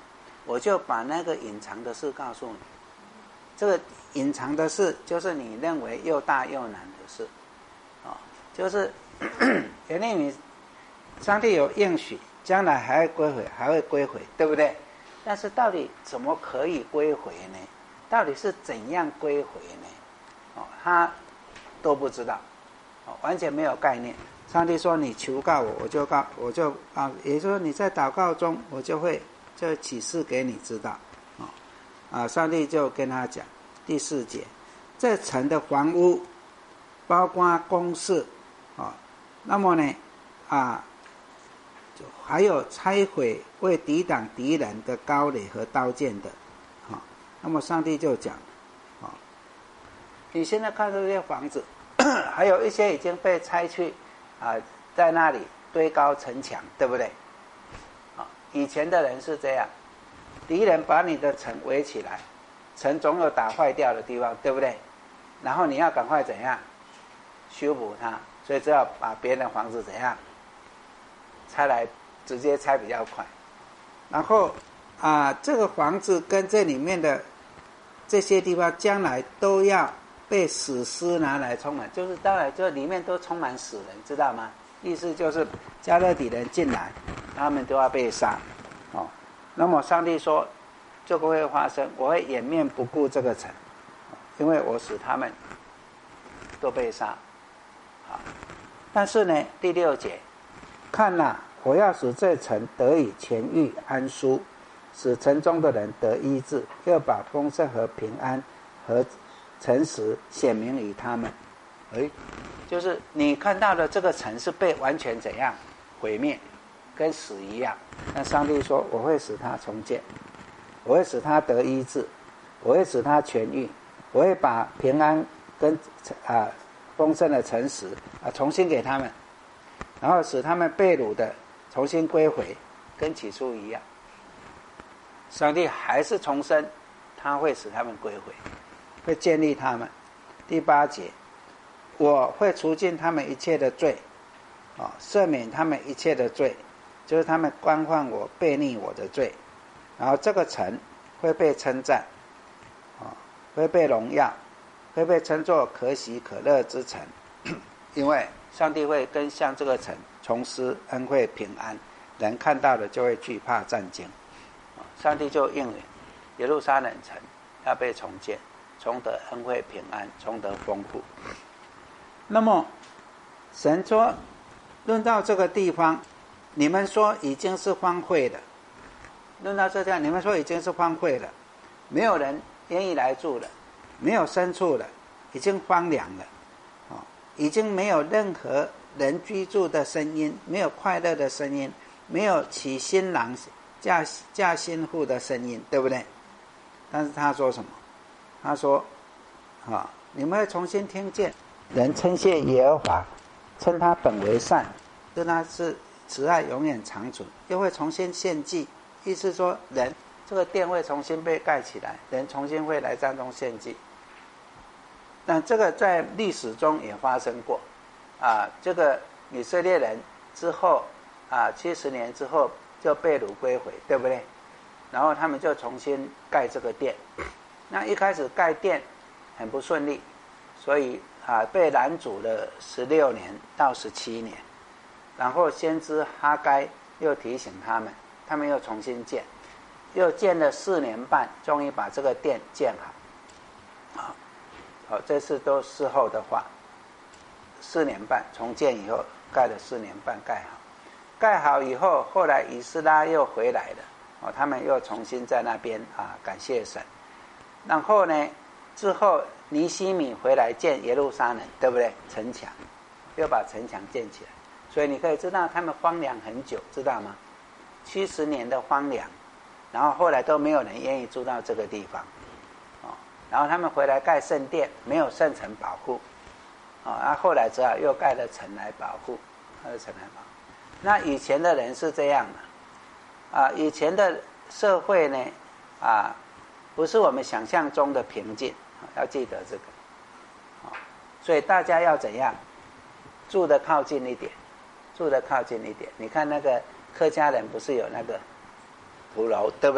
我就把那个隐藏的事告诉你。这个隐藏的事就是你认为又大又难的事，哦，就是耶利米，上帝有应许，将来还会归回，还会归回，对不对？但是到底怎么可以归回呢？到底是怎样归回呢？哦，他都不知道，哦，完全没有概念。上帝说：“你求告我，我就告，我就啊，也就是说你在祷告中，我就会就启示给你知道。”哦，啊，上帝就跟他讲，第四节，这城的房屋，包括宫室，啊，那么呢，啊，还有拆毁为抵挡敌人的高垒和刀剑的，啊，那么上帝就讲，啊，你现在看这些房子，还有一些已经被拆去。啊，在那里堆高城墙，对不对？啊，以前的人是这样，敌人把你的城围起来，城总有打坏掉的地方，对不对？然后你要赶快怎样修补它，所以只要把别人的房子怎样拆来，直接拆比较快。然后啊，这个房子跟这里面的这些地方，将来都要被死尸拿来充满，就是当然这里面都充满死人，知道吗？意思就是加勒底人进来，他们都要被杀。哦，那么上帝说这个会发生，我会掩面不顾这个城，因为我使他们都被杀。好，但是呢，第六节，看哪，我要使这城得以痊愈安舒，使城中的人得医治，又把丰盛和平安和诚实显明于他们。诶，就是你看到的这个城是被完全怎样毁灭，跟死一样。那上帝说，我会使它重建，我会使它得医治，我会使它痊愈，我会把平安跟啊丰盛的诚实啊重新给他们，然后使他们被掳的重新归回，跟起初一样。上帝还是重申，他会使他们归回，会建立他们。第八节，我会除尽他们一切的罪，啊，赦免他们一切的罪，就是他们干犯我、悖逆我的罪。然后这个城会被称赞，啊，会被荣耀，会被称作可喜可乐之城，因为上帝会跟向这个城重施恩惠平安，人看到了就会惧怕战惊。上帝就应允耶路撒冷城要被重建，重得恩惠平安，重得丰富。那么神说，论到这个地方，你们说已经是荒废的，论到这样，你们说已经是荒废了，没有人愿意来住了，没有牲畜了，已经荒凉了，哦，已经没有任何人居住的声音，没有快乐的声音，没有娶新郎嫁嫁新妇的声音，对不对？但是他说什么？他说啊，你们会重新听见人称谢耶和华，称他本为善，称他是慈爱永远长存，又会重新献祭，意思说人这个殿会重新被盖起来，人重新会来当中献祭。那这个在历史中也发生过啊，这个以色列人之后啊，七十年之后就被掳归回，对不对？然后他们就重新盖这个殿。那一开始盖殿很不顺利，所以啊被拦阻了十六年到十七年。然后先知哈该又提醒他们，他们又重新建，又建了四年半，终于把这个殿建好。好，好，这是都事后的话。四年半重建以后，盖了四年半盖好。盖好以后，后来以斯拉又回来了，哦，他们又重新在那边啊感谢神。然后呢，之后尼希米回来建耶路撒冷，对不对？城墙，又把城墙建起来。所以你可以知道他们荒凉很久，知道吗？七十年的荒凉，然后后来都没有人愿意住到这个地方，哦，然后他们回来盖圣殿，没有圣城保护，哦，然后后来只好又盖了城来保护，盖了城来保护。那以前的人是这样的，啊，以前的社会呢，啊，不是我们想象中的平静，要记得这个，哦，所以大家要怎样住得靠近一点，住得靠近一点。你看那个客家人不是有那个土楼，对不对？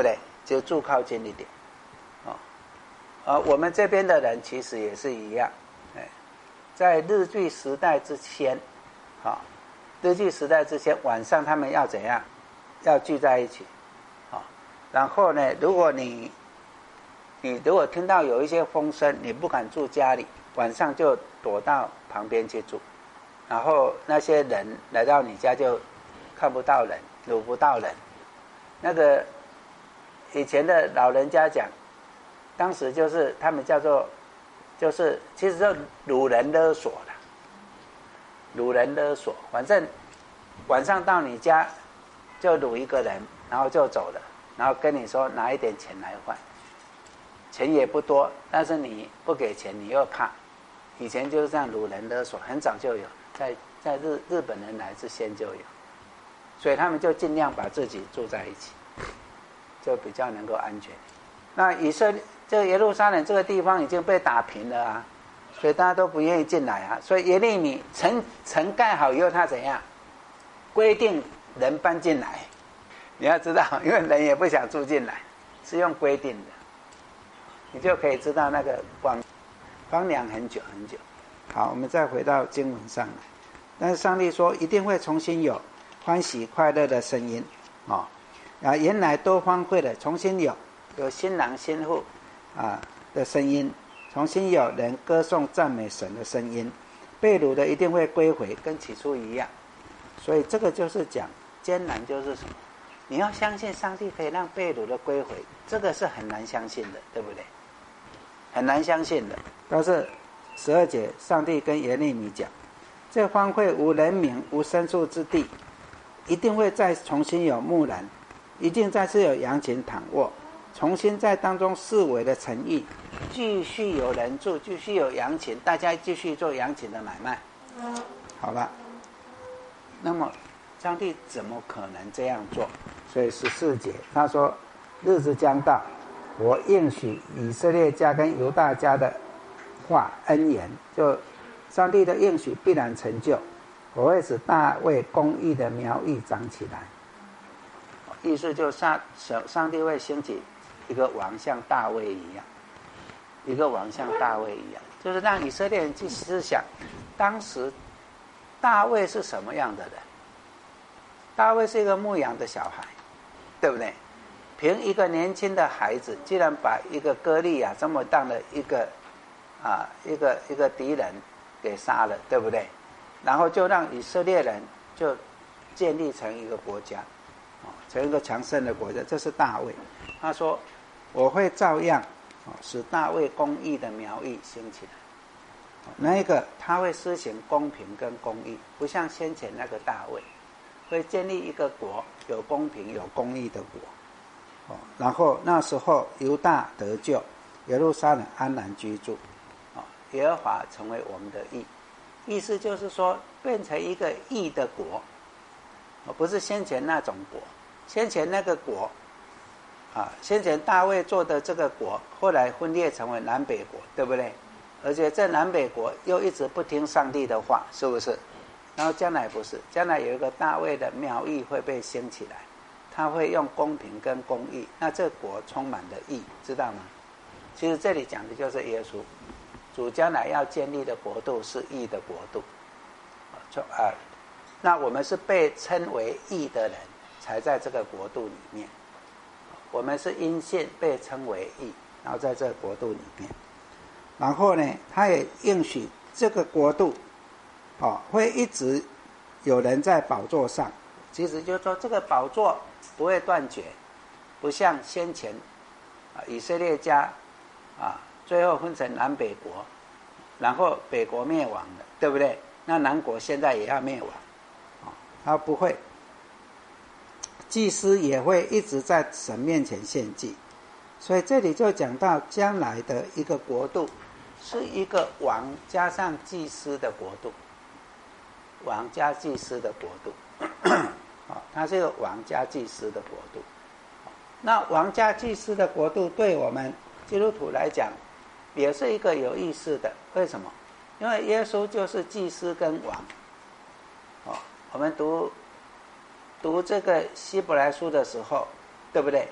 就住靠近一点，哦，啊，我们这边的人其实也是一样，哎，在日据时代之前，啊、哦，日据时代之前晚上他们要怎样？要聚在一起，啊、哦，然后呢，如果你你如果听到有一些风声，你不敢住家里，晚上就躲到旁边去住，然后那些人来到你家就看不到人，掳不到人。那个以前的老人家讲，当时就是他们叫做，就是其实就掳人勒索了，掳人勒索，反正晚上到你家就掳一个人，然后就走了，然后跟你说拿一点钱来换。钱也不多，但是你不给钱你又怕，以前就是这样掳人勒索，很早就有，在在日日本人来之前就有，所以他们就尽量把自己住在一起，就比较能够安全。那以色列这个耶路撒冷这个地方已经被打平了啊，所以大家都不愿意进来啊，所以耶利米城城盖好以后，他怎样规定人搬进来？你要知道，因为人也不想住进来，是用规定的。你就可以知道那个光荒凉很久很久。好，我们再回到经文上来。但是上帝说一定会重新有欢喜快乐的声音，哦，啊，原来都荒废了，重新有有新郎新妇啊的声音，重新有人歌颂赞美神的声音，被掳的一定会归回，跟起初一样。所以这个就是讲艰难就是什么？你要相信上帝可以让被掳的归回，这个是很难相信的，对不对？很难相信的。但是十二节上帝跟耶利米讲，这荒废无人民无牲畜之地一定会再重新有牧人，一定再次有羊群躺卧，重新在当中四围的城邑继续有人住，继续有羊群，大家继续做羊群的买卖。好了，那么上帝怎么可能这样做？所以十四节他说，日子将到，我应许以色列家跟犹大家的话恩言，就上帝的应许必然成就，我会使大卫公义的苗裔长起来。意思就是上上帝会兴起一个王像大卫一样，一个王像大卫一样，就是让以色列人去思想当时大卫是什么样的人。大卫是一个牧羊的小孩，对不对？凭一个年轻的孩子，既然把一个歌利亚这么大的一个啊一个一个敌人给杀了，对不对？然后就让以色列人就建立成一个国家，成一个强盛的国家。这是大卫，他说我会照样使大卫公义的苗裔兴起来。那一个他会施行公平跟公义，不像先前那个大卫，会建立一个国，有公平有公义的国。然后那时候犹大得救，耶路撒冷安然居住，耶和华成为我们的义。意思就是说变成一个义的国，不是先前那种国。先前那个国啊，先前大卫做的这个国后来分裂成为南北国，对不对？而且这南北国又一直不听上帝的话，是不是？然后将来不是，将来有一个大卫的苗裔会被兴起来，他会用公平跟公义，那这国充满了义，知道吗？其实这里讲的就是耶稣，主将来要建立的国度是义的国度，啊，那我们是被称为义的人，才在这个国度里面。我们是因信被称为义，然后在这个国度里面。然后呢，他也应许这个国度，哦，会一直有人在宝座上。其实就是说，这个宝座不会断绝，不像先前啊以色列家啊，最后分成南北国，然后北国灭亡了，对不对？那南国现在也要灭亡，啊，他不会。祭司也会一直在神面前献祭，所以这里就讲到将来的一个国度，是一个王加上祭司的国度，王加祭司的国度。它是一个王家祭司的国度。那王家祭司的国度对我们基督徒来讲也是一个有意思的。为什么？因为耶稣就是祭司跟王。哦，我们读读这个希伯来书的时候，对不对？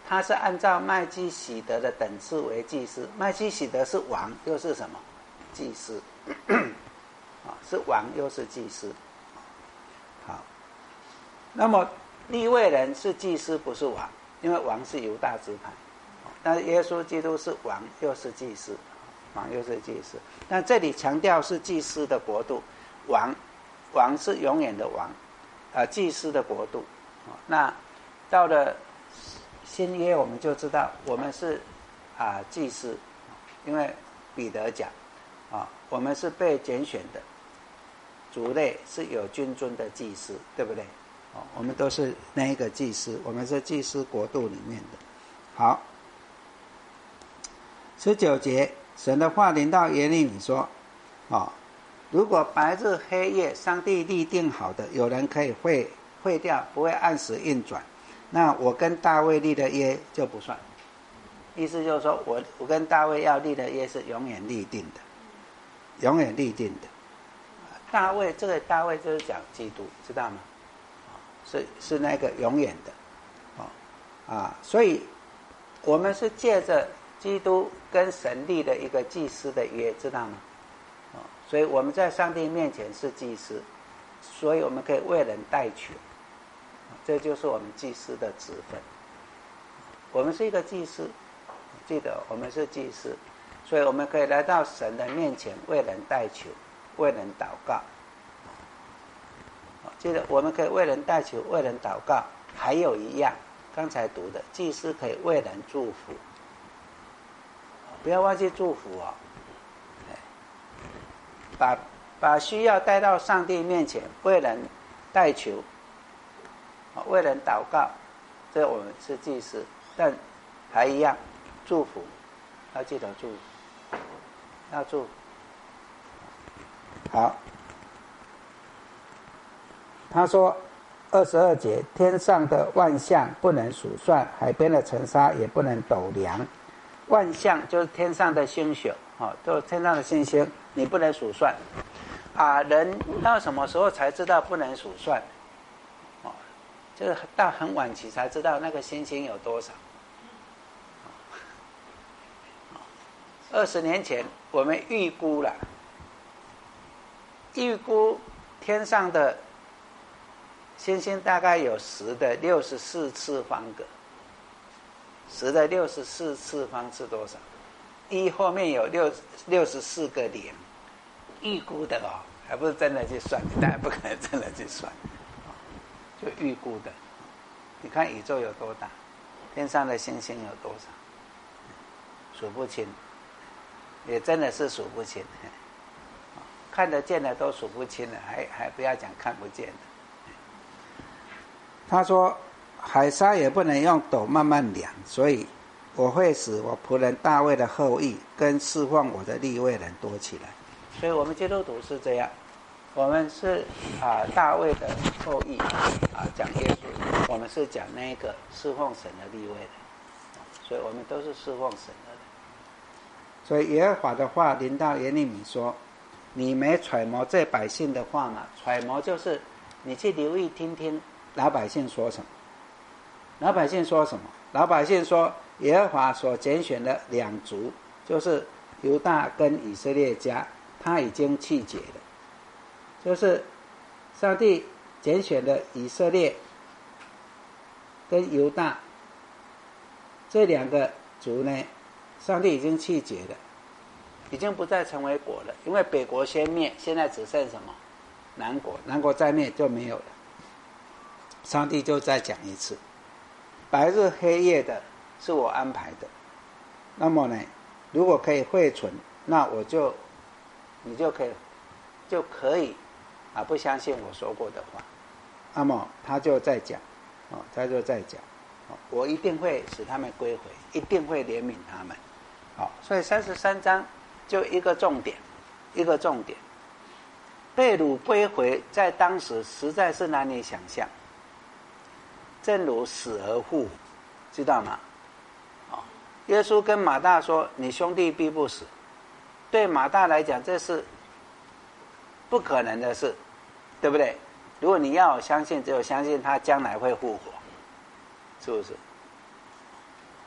他是按照麦基洗德的等次为祭司。麦基洗德是王，又是什么？祭司。啊，是王又是祭司。好，那么利未人是祭司，不是王，因为王是犹大支派。但是耶稣基督是王又是祭司，王又是祭司。但这里强调是祭司的国度，王王是永远的王，啊、呃，祭司的国度。那到了新约，我们就知道我们是啊、呃、祭司，因为彼得讲啊，我们是被拣选的族类，是有君尊的祭司，对不对？哦，我们都是那一个祭司，我们是祭司国度里面的。好，十九节，神的话临到耶利米说：哦，如果白日黑夜上帝立定好的，有人可以会会掉，不会按时运转，那我跟大卫立的约就不算。意思就是说我我跟大卫要立的约是永远立定的，永远立定的。大卫这个大卫就是讲基督，知道吗？是是那个永远的，哦啊，所以我们是借着基督跟神立的一个祭司的约，知道吗？哦，所以我们在上帝面前是祭司，所以我们可以为人代求，这就是我们祭司的职分。我们是一个祭司，记得我们是祭司，所以我们可以来到神的面前为人代求，为人祷告。记得我们可以为人代求，为人祷告。还有一样，刚才读的，祭司可以为人祝福，不要忘记祝福哦。把把需要带到上帝面前，为人代求，为人祷告，这我们是祭司。但还一样，祝福，要记得祝福，要祝福。好。他说二十二节，天上的万象不能数算，海边的尘沙也不能斗量。万象就是天上的星宿，哦，就是天上的星星，你不能数算啊。人到什么时候才知道不能数算？哦，就是到很晚期才知道那个星星有多少。二十年前我们预估了，预估天上的星星大概有十的六十四次方个，十的六十四次方是多少？一后面有六六十四个零，预估的哦，还不是真的去算，当然不可能真的去算，就预估的。你看宇宙有多大，天上的星星有多少，数不清，也真的是数不清，看得见的都数不清了，还还不要讲看不见的。他说海沙也不能用斗慢慢量，所以我会使我仆人大卫的后裔跟侍奉我的利未人多起来。所以我们基督徒是这样，我们是啊大卫的后裔啊，讲耶稣，我们是讲那个侍奉神的利未人，所以我们都是侍奉神的人。所以耶和华的话临到耶利米说：你没揣摩这百姓的话吗？揣摩就是你去留意听听老百姓说什么。老百姓说什么？老百姓说耶和华所拣选的两族，就是犹大跟以色列家，他已经弃绝了。就是上帝拣选的以色列跟犹大这两个族呢，上帝已经弃绝了，已经不再成为国了。因为北国先灭，现在只剩什么？南国，南国再灭就没有了。上帝就再讲一次，白日黑夜的是我安排的。那么呢，如果可以汇存，那我就你就可以就可以啊不相信我说过的话。那么他就在讲哦，他就在讲哦，我一定会使他们归回，一定会怜悯他们。好，所以三十三章就一个重点，一个重点，被掳归回，在当时实在是难以想象。正如死而复活，知道吗？哦，耶稣跟马大说：“你兄弟必不死。”对马大来讲，这是不可能的事，对不对？如果你要相信，只有相信他将来会复活，是不是？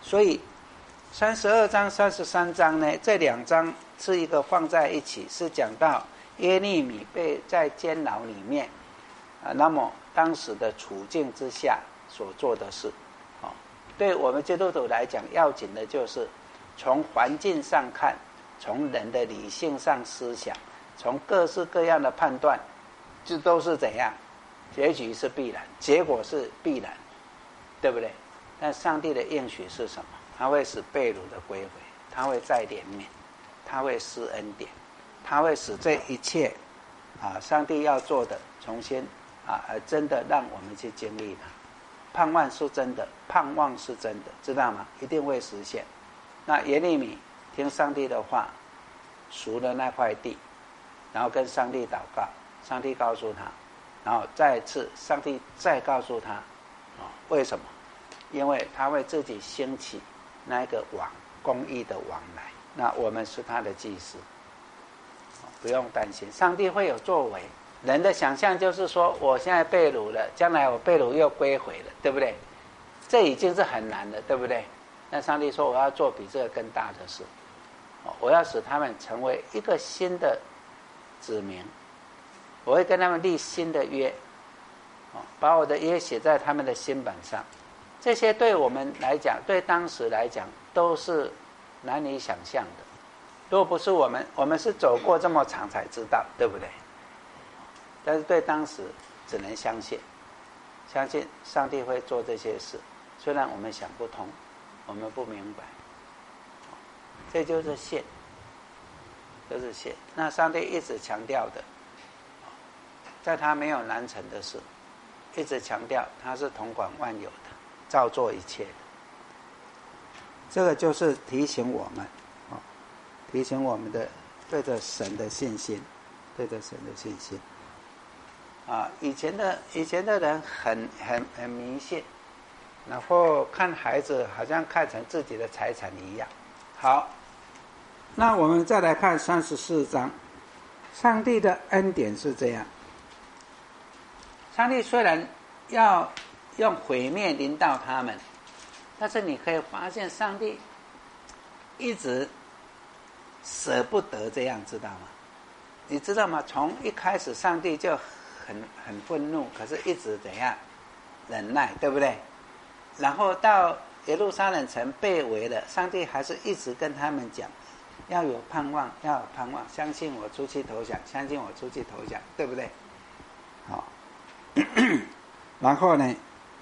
所以三十二章、三十三章呢，这两章是一个放在一起，是讲到耶利米被在监牢里面啊，那么当时的处境之下所做的事。哦，对我们基督徒来讲，要紧的就是从环境上看，从人的理性上思想，从各式各样的判断，这都是怎样？结局是必然，结果是必然，对不对？但上帝的应许是什么？他会使被掳的归回，他会再怜悯，他会施恩典，他会使这一切啊，上帝要做的重新啊，真的让我们去经历它。盼望是真的，盼望是真的，知道吗？一定会实现。那耶利米听上帝的话，赎了那块地，然后跟上帝祷告，上帝告诉他，然后再次上帝再告诉他，啊，为什么？因为他会自己兴起那个王，公义的王来。那我们是他的祭司，不用担心，上帝会有作为。人的想象就是说，我现在被掳了，将来我被掳又归回了，对不对？这已经是很难的，对不对？那上帝说，我要做比这个更大的事，我要使他们成为一个新的子民，我会跟他们立新的约，把我的约写在他们的心本上。这些对我们来讲，对当时来讲，都是难以想象的。如果不是我们，我们是走过这么长才知道，对不对？但是对当时只能相信，相信上帝会做这些事，虽然我们想不通，我们不明白，这就是信，就是信。那上帝一直强调的，在他没有难成的事，一直强调他是统管万有的，造作一切的。这个就是提醒我们，提醒我们的对着神的信心，对着神的信心。啊，以前的以前的人很很很迷信，然后看孩子好像看成自己的财产一样。好，那我们再来看三十四章，上帝的恩典是这样。上帝虽然要用毁灭临到他们，但是你可以发现上帝一直舍不得这样，知道吗？你知道吗？从一开始上帝就很很愤怒，可是一直怎样忍耐，对不对？然后到耶路撒冷城被围了，上帝还是一直跟他们讲，要有盼望，要有盼望，相信我出去投降，相信我出去投降，对不对？好，然后呢，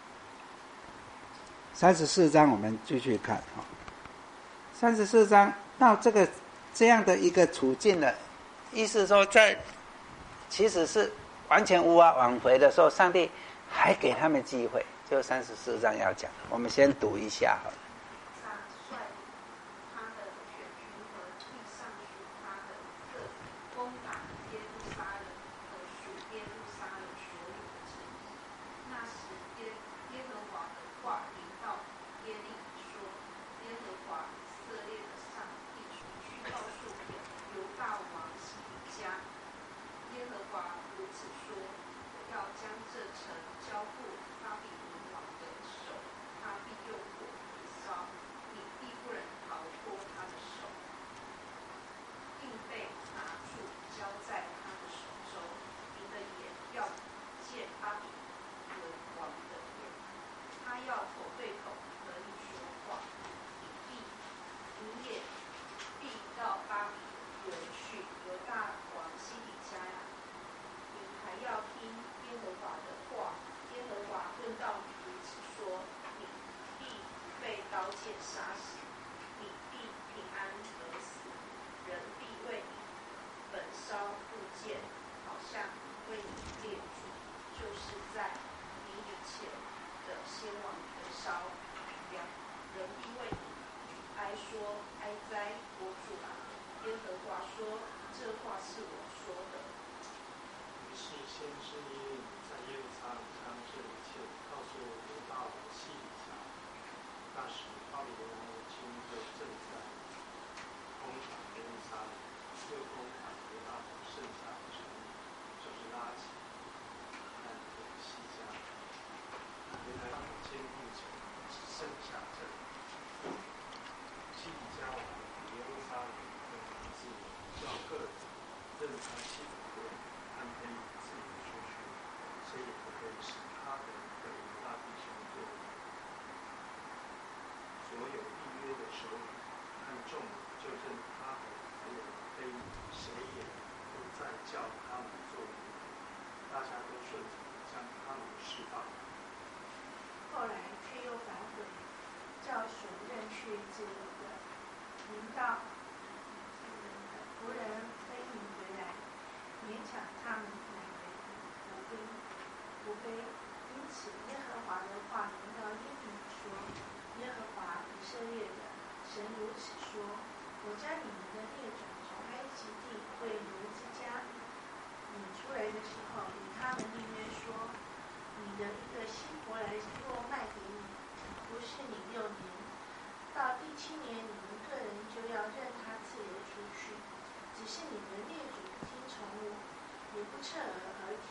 三十四章我们继续看哈，三十四章到这个这样的一个处境了，意思说在其实是完全无法挽回的时候，上帝还给他们机会，就三十四章要讲的，我们先读一下好了。 率他的全军和地上属他的各攻打耶路撒冷和属耶路撒冷所有的城邑。那时耶耶和华的话临到耶利米说：耶和华以色列的上帝去告诉犹大王西底家，耶和华如此说：我要将这城交付巴比伦王的手，他必用火焚烧，你必不能逃脱他的手，并被拿住交在他的手中。你的眼要见巴比伦王的面，他要口对口和你说话，你必你也必到巴比伦去。犹大王西底家呀，你还要听耶和华的话。耶和华论到你如此说：你必被刀剑杀死，你必平安而死，人必为你焚烧部件，好像为你列祖，就是在你以前的先王焚烧一样。人必为你哀说哀哉，我主啊！耶和华说：这话是我说的。 于是先知耶利米在耶路撒冷将这一切告诉犹大王西底家。那时巴比伦王的军队正在攻打耶路撒冷，又攻打犹大王剩下的城邑，就是拉吉、和西家。原来他们坚固城只剩下这里。 西底家王耶路撒冷的名字，叫个人任他妻子的和可以自由出去，谁也不可以使他的的犹大弟兄做王。所有立约的首领和众人就任他的还有非裔，谁也不再叫他们做奴仆，大家都顺从将他们释放。 后来却又反悔，叫所认去自由的领导仆人非民回来，勉强他们来为仆兵仆卑。因此耶和华的话临到耶利米说：耶和华以色列的神如此说：我将你们的列祖从埃及地为奴之家引出来的时候，与他们立约说，你的一个希伯来若卖给你，不是你六年，到第七年你们个人就要任他自由出去。只是你们列祖不听从我，也不侧耳而听。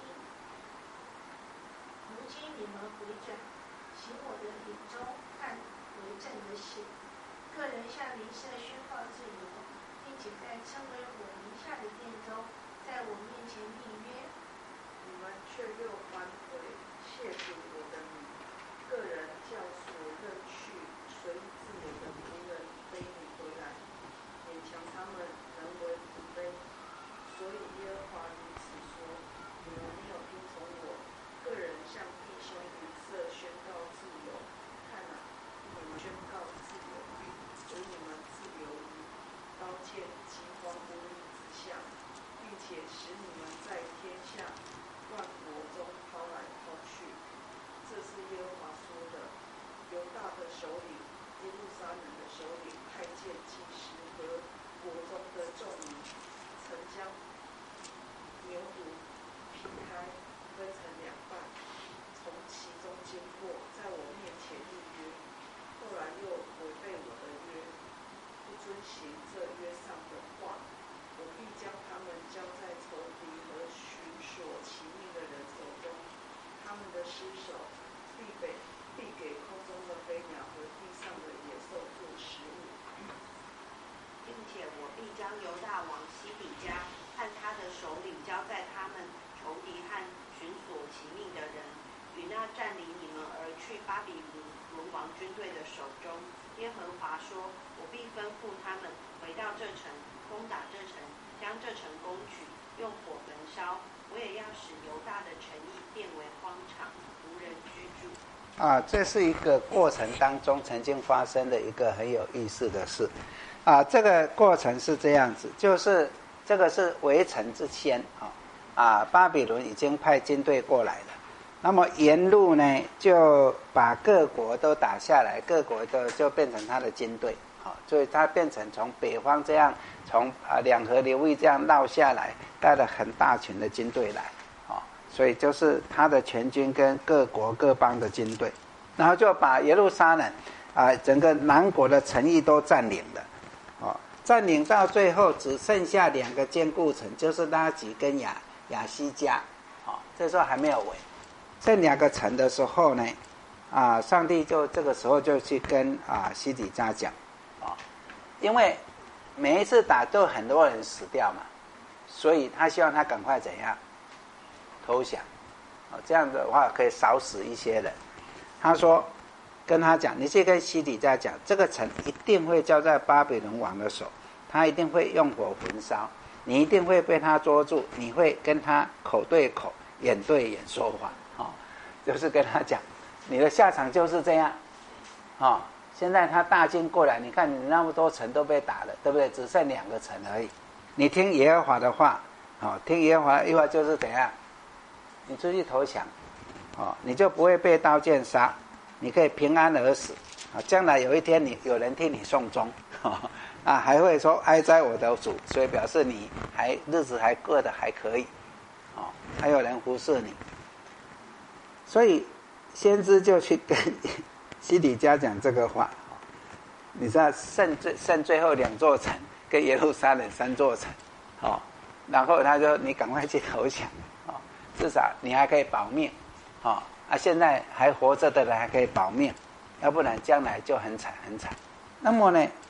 如今你们回转，行我的眼中看为正的事，个人向邻舍宣告自由，并且在称为我名下的殿中，在我面前立约。 你们却又反悔，亵渎我的名，个人叫所认去随意自由的仆人非你回来，勉强他们人为仆卑。所以耶和华如此说：你们没有听从我，个人向弟兄邻舍宣告自由。看哪，你们宣告自由，使你们自由于刀剑、饥荒、瘟疫之下，并且使你们在天下万国中抛来抛去。这是耶和华说的。犹大的首领、耶路撒冷的首领、太监、祭司和国中的众民，曾将牛犊劈开，分成两半，从其中经过，在我面前立约。后来又违背我的约，不遵行这约上的话，我必将他们交在仇敌和寻索其命的人手中，他们的尸首必给必给空中的飞鸟和地上的野兽做食物， 并且我必将犹大王西底家和他的首领交在他们仇敌和寻索其命的人与那占领你们而去巴比伦王军队的手中。耶和华说：我必吩咐他们回到这城，攻打这城，将这城攻取，用火焚烧。我也要使犹大的城邑变为荒场，无人居住。 啊，这是一个过程当中曾经发生的一个很有意思的事。啊，这个过程是这样子，就是这个是围城之前啊，啊，巴比伦已经派军队过来了。那么沿路呢，就把各国都打下来，各国都就变成他的军队，好、哦，所以他变成从北方这样，从啊两河流域这样绕下来，带了很大群的军队来，哦，所以就是他的全军跟各国各邦的军队，然后就把耶路撒冷啊整个南国的城邑都占领了，哦，占领到最后只剩下两个坚固城，就是拉吉跟亚亚西加，哦，这时候还没有围。这两个城的时候呢，啊，上帝就这个时候就去跟啊西底家讲，啊，因为每一次打都很多人死掉嘛，所以他希望他赶快怎样投降，啊，这样的话可以少死一些人。他说跟他讲，你去跟西底家讲，这个城一定会交在巴比伦王的手，他一定会用火焚烧，你一定会被他捉住，你会跟他口对口、眼对眼说话。哦，就是跟他讲，你的下场就是这样，哦，现在他大军过来，你看你那么多城都被打了，对不对？只剩两个城而已。你听耶和华的话，哦，听耶和华的话就是怎样，你出去投降，哦，你就不会被刀剑杀，你可以平安而死，啊、哦，将来有一天你有人替你送终，哦，啊，还会说哀哉我的主，所以表示你还日子还过得还可以，哦，还有人服侍你。所以先知就去跟西底家讲这个话，你知道剩最剩最后两座城跟耶路撒冷三座城，哦，然后他说你赶快去投降，哦，至少你还可以保命，哦，啊，现在还活着的人还可以保命，要不然将来就很惨很惨。那么呢，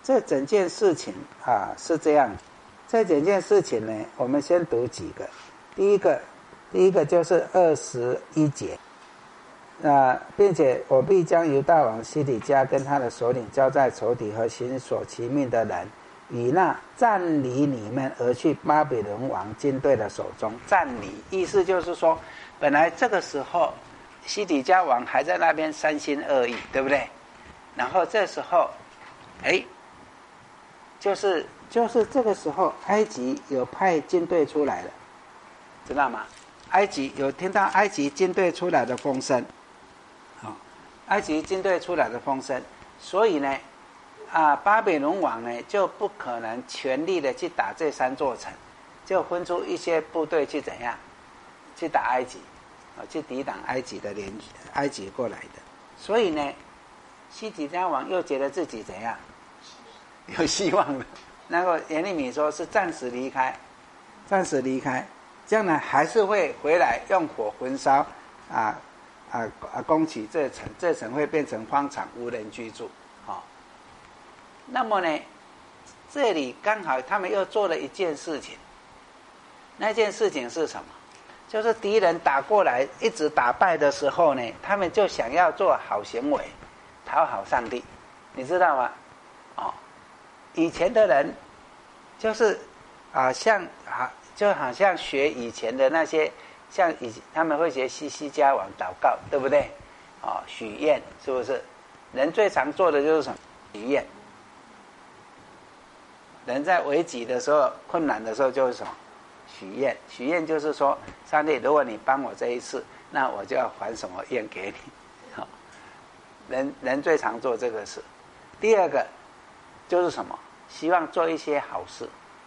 这整件事情啊是这样，这整件事情呢，我们先读几个。第一个，第一个就是二十一节，啊，并且我必将犹大王西底家跟他的首领交在仇敌和行所其命的人与那占离你们而去巴比伦王军队的手中。占离意思就是说，本来这个时候西底家王还在那边三心二意，对不对？然后这时候，哎，就是就是这个时候，埃及有派军队出来了，知道吗？埃及有听到埃及军队出来的风声，好、哦，埃及军队出来的风声，所以呢，啊，巴比伦王呢就不可能全力的去打这三座城，就分出一些部队去怎样，去打埃及，啊、哦，去抵挡埃及的联埃及过来的，所以呢，西底家王又觉得自己怎样，有希望了。那个耶利米说是暂时离开，暂时离开。将来还是会回来用火焚烧，啊啊啊！攻取这城，这城会变成荒场，无人居住。好、哦，那么呢，这里刚好他们又做了一件事情。那件事情是什么？就是敌人打过来，一直打败的时候呢，他们就想要做好行为，讨好上帝，你知道吗？哦，以前的人就是啊，像啊。就好像学以前的那些，像以他们会学西西家王祷告，对不对？哦，许愿是不是？人最常做的就是什么？许愿。人在危急的时候、困难的时候就是什么？许愿。许愿就是说，上帝，如果你帮我这一次，那我就要还什么愿给你。好、哦，人人最常做这个事。第二个就是什么？希望做一些好事。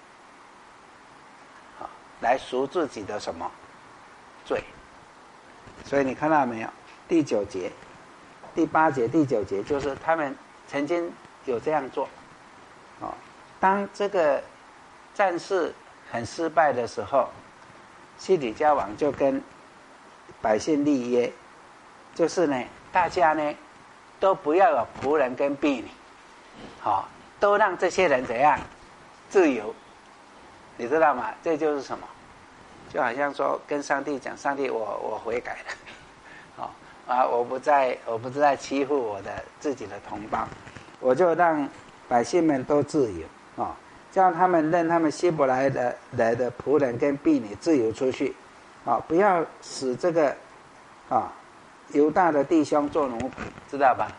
来赎自己的什么罪？所以你看到没有？第九节、第八节、第九节，就是他们曾经有这样做。哦，当这个战事很失败的时候，西底家王就跟百姓立约，就是呢，大家呢都不要有仆人跟婢女，好、哦，都让这些人怎样自由。你知道吗？这就是什么？就好像说跟上帝讲，上帝我我悔改了，好、哦、啊，我不再我不再欺负我的自己的同胞，我就让百姓们都自由啊、哦，叫他们任他们希伯来的来的仆人跟婢女自由出去，啊、哦，不要使这个啊、哦、犹大的弟兄做奴仆，知道吧？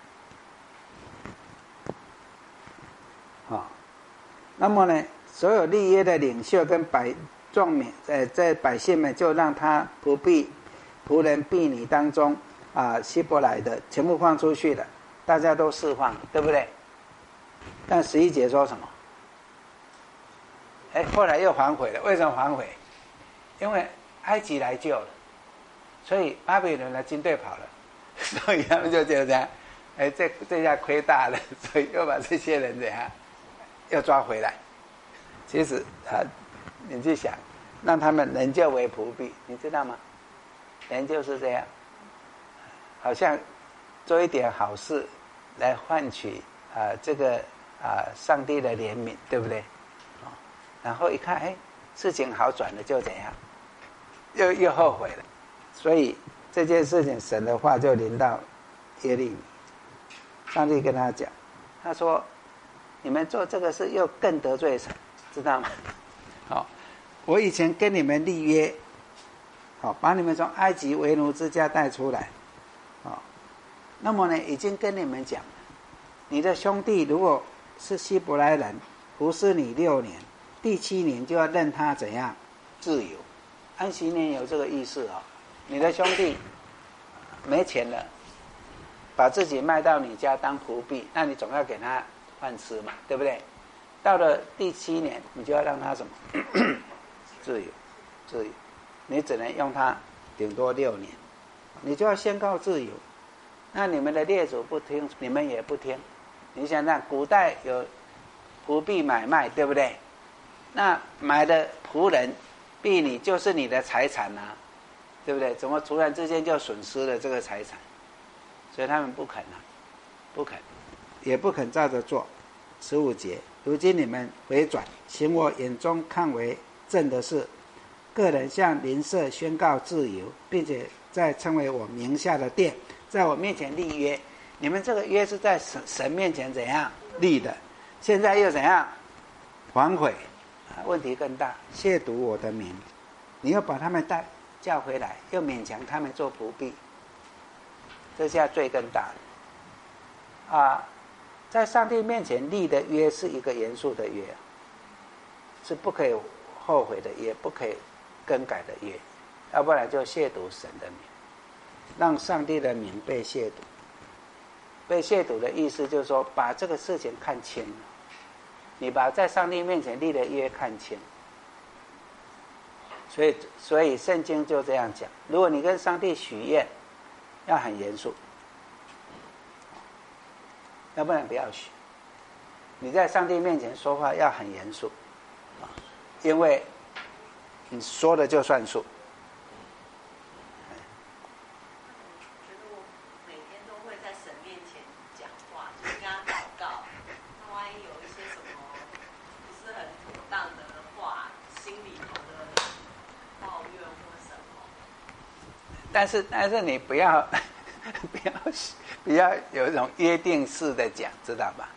啊、哦，那么呢？所有立约的领袖跟百众民，在在百姓们就让他仆婢、仆人、婢女当中啊，希伯来的全部放出去了，大家都释放，对不对？但十一节说什么？哎，后来又反悔了。为什么反悔？因为埃及来救了，所以巴比伦的军队跑了，所以他们就觉得这样，哎，这这下亏大了，所以又把这些人怎样，又抓回来。其实啊，你去想，让他们人就为仆婢，你知道吗？人就是这样，好像做一点好事来换取啊这个啊上帝的怜悯，对不对？哦，然后一看，哎，事情好转了，就怎样，又又后悔了。所以这件事情，神的话就临到耶利米，上帝跟他讲，他说：“你们做这个事又更得罪神。”知道吗？好、哦，我以前跟你们立约，好、哦，把你们从埃及为奴之家带出来，哦，那么呢，已经跟你们讲，你的兄弟如果是希伯来人，服侍你六年，第七年就要任他怎样自由。安息年有这个意思哦。你的兄弟没钱了，把自己卖到你家当仆婢，那你总要给他饭吃嘛，对不对？到了第七年，你就要让他什么自由，自由，你只能用他顶多六年，你就要宣告自由。那你们的列祖不听，你们也不听。你想想，古代有仆婢买卖，对不对？那买的仆人、婢女就是你的财产啊，对不对？怎么突然之间就损失了这个财产？所以他们不肯啊，不肯，也不肯照着做。 十五节，如今你们回转，行我眼中看为正的事，个人向邻舍宣告自由，并且再称为我名下的殿，在我面前立约。你们这个约是在神神面前怎样立的？现在又怎样反悔？问题更大，亵渎我的名，你又把他们带叫回来，又勉强他们做仆婢，这下罪更大了啊！在上帝面前立的约是一个严肃的约，是不可以后悔的，也不可以更改的约，要不然就亵渎神的名，让上帝的名被亵渎。被亵渎的意思就是说，把这个事情看清了，你把在上帝面前立的约看清。所以，所以圣经就这样讲：如果你跟上帝许愿，要很严肃，要不然不要许。你在上帝面前说话要很严肃，因为你说的就算数。 觉得我每天都会在神面前讲话，就是跟他祷告。那万一有一些什么不是很妥当的话，心里头的抱怨或什么。 但是，但是你不要不要不要有一种约定式的讲，知道吧？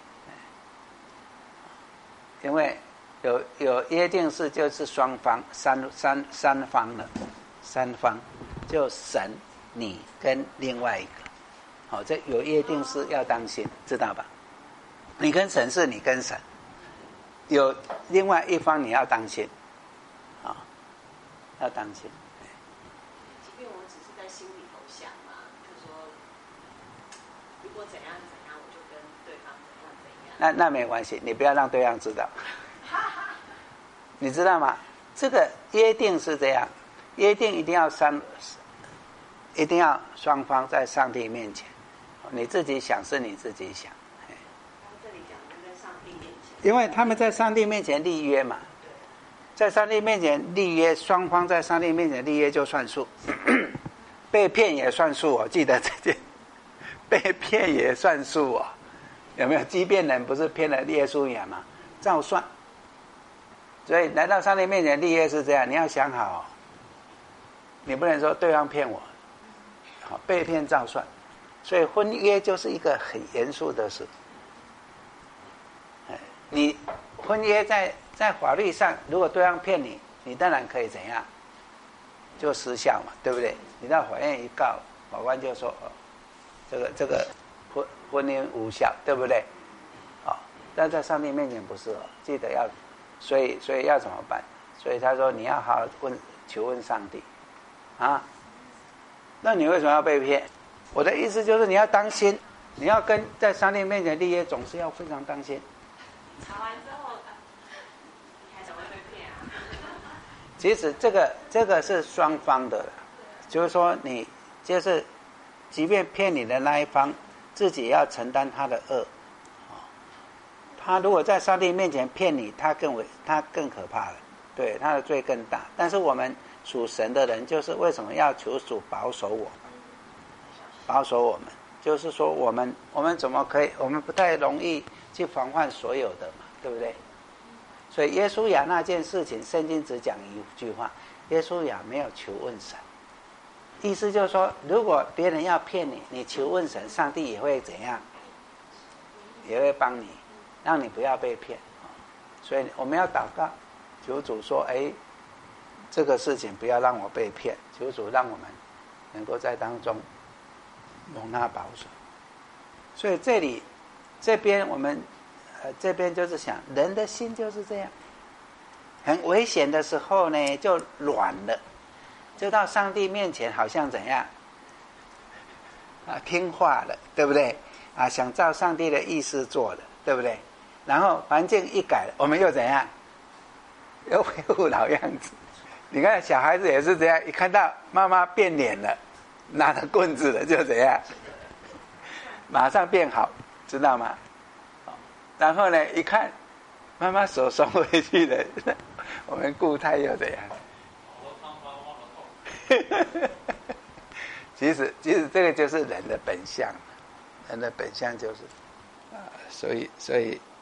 因为有有约定式，就是双方三三三方的三方，就神你跟另外一个，好、哦，这有约定式要当心，知道吧？你跟神是你跟神，有另外一方你要当心，啊、哦，要当心。 即便我只是在心里头想嘛，就说如果怎样怎样，我就跟对方怎样怎样。 那那没关系，你不要让对方知道。你知道吗？这个约定是这样，约定一定要三，一定要双方在上帝面前。你自己想是你自己想。 这里讲的在上帝面前， 因为他们在上帝面前立约嘛，在上帝面前立约，双方在上帝面前立约就算数，被骗也算数哦。记得这件，被骗也算数哦。有没有？畸变人不是骗了耶稣亚吗？照算。所以来到上帝面前立约是这样，你要想好、哦，你不能说对方骗我，好，被骗照算。所以婚约就是一个很严肃的事。你婚约在在法律上，如果对方骗你，你当然可以怎样，就失效嘛，对不对？你到法院一告，法官就说，哦，这个这个婚婚姻无效，对不对？哦，但在上帝面前不是哦，记得要。所以，所以要怎么办？所以他说你要好好问，求问上帝，啊，那你为什么要被骗？我的意思就是你要当心，你要跟在上帝面前立约，总是要非常当心。 查完之后，你还怎么会被骗啊？ 其实这个这个是双方的，就是说你就是即便骗你的那一方，自己也要承担他的恶。他如果在上帝面前骗你，他更为他更可怕了，对，他的罪更大。但是我们属神的人，就是为什么要求主保守我们？保守我们，就是说我们我们怎么可以？我们不太容易去防范所有的嘛，对不对？所以耶稣亚那件事情，圣经只讲一句话：耶稣亚没有求问神。意思就是说，如果别人要骗你，你求问神，上帝也会怎样？也会帮你。让你不要被骗，所以我们要祷告，求主说：“哎，这个事情不要让我被骗。”求主让我们能够在当中容纳保守。所以这里这边我们呃这边就是想，人的心就是这样，很危险的时候呢就软了，就到上帝面前好像怎样啊听话了，对不对？啊，想照上帝的意思做了，对不对？然后环境一改，我们又怎样？又恢复老样子。你看小孩子也是这样，一看到妈妈变脸了，拿着棍子了，就怎样？马上变好，知道吗？然后呢，一看妈妈手松回去了，我们固态又怎样？其实，其实这个就是人的本相，人的本相就是啊，所以，所以。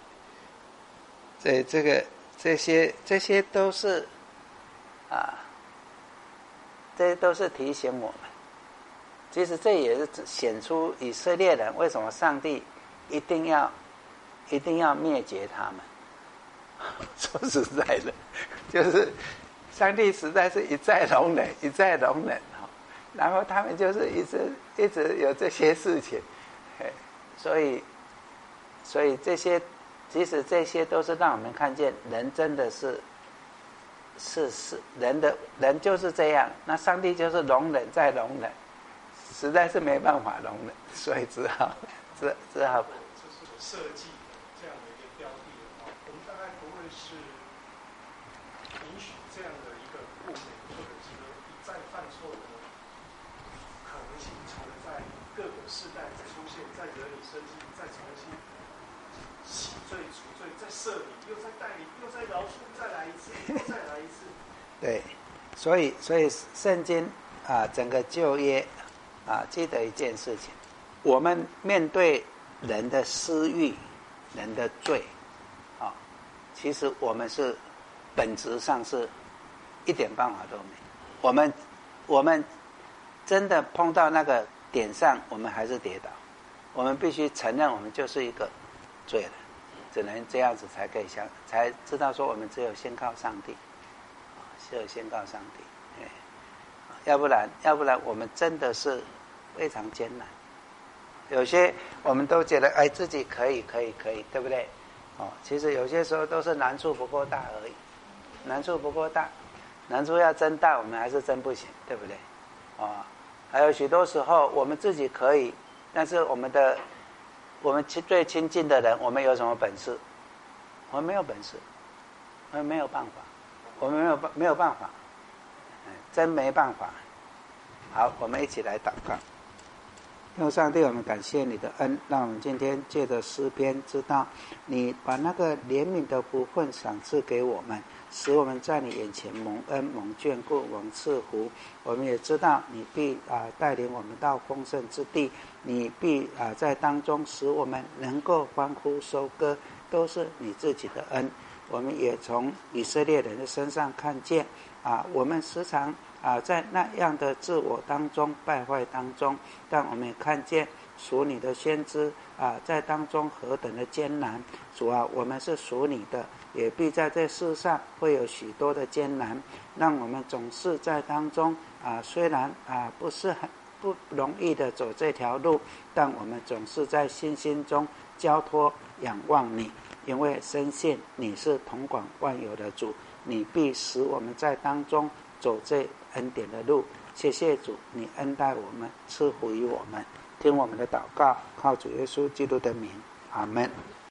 所以这个这些这些都是啊，这些都是提醒我们。其实这也是显出以色列人为什么上帝一定要一定要灭绝他们。说实在的，就是上帝实在是一再容忍，一再容忍，然后他们就是一直一直有这些事情，所以所以这些其实这些都是让我们看见人真的是是是人的人就是这样，那上帝就是容忍再容忍，实在是没办法容忍，所以只好只只好这是我设计这样的一个标的的话，我们大概不会是允许这样的一个误解或者是一再犯错的可能性，才会在各个世代出现，再惹你生气，再重新洗罪除罪，再赦你，又再带你，又再饶恕，再来一次，又再来一次。 对，所以所以圣经啊，整个旧约啊，记得一件事情，我们面对人的私欲、人的罪，啊，其实我们是本质上是一点办法都没有。我们我们真的碰到那个点上，我们还是跌倒。我们必须承认，我们就是一个罪人，只能这样子才可以相，才知道说我们只有先靠上帝，只有先靠上帝，哎，要不然要不然我们真的是非常艰难。有些我们都觉得哎自己可以可以可以，对不对？哦，其实有些时候都是难处不够大而已，难处不够大，难处要真大，我们还是真不行，对不对？哦，还有许多时候我们自己可以，但是我们的我们最亲近的人，我们有什么本事？我们没有本事，我们没有办法，我们没有没有办法，真没办法。好，我们一起来祷告。用上帝，我们感谢你的恩，让我们今天借着诗篇知道你把那个怜悯的福分赏赐给我们，使我们在你眼前蒙恩蒙眷顾蒙赐福。我们也知道你必啊、呃、带领我们到丰盛之地，你必啊、呃、在当中使我们能够欢呼收割，都是你自己的恩。我们也从以色列人的身上看见啊、呃，我们时常啊，在那样的自我当中败坏当中，但我们也看见属你的先知啊，在当中何等的艰难。主啊，我们是属你的，也必在这世上会有许多的艰难，让我们总是在当中啊，虽然啊不是很不容易的走这条路，但我们总是在信心中交托仰望你，因为深信你是统管万有的主，你必使我们在当中走这恩典的路。谢谢主，你恩待我们，赐福于我们，听我们的祷告，靠主耶稣基督的名，阿们。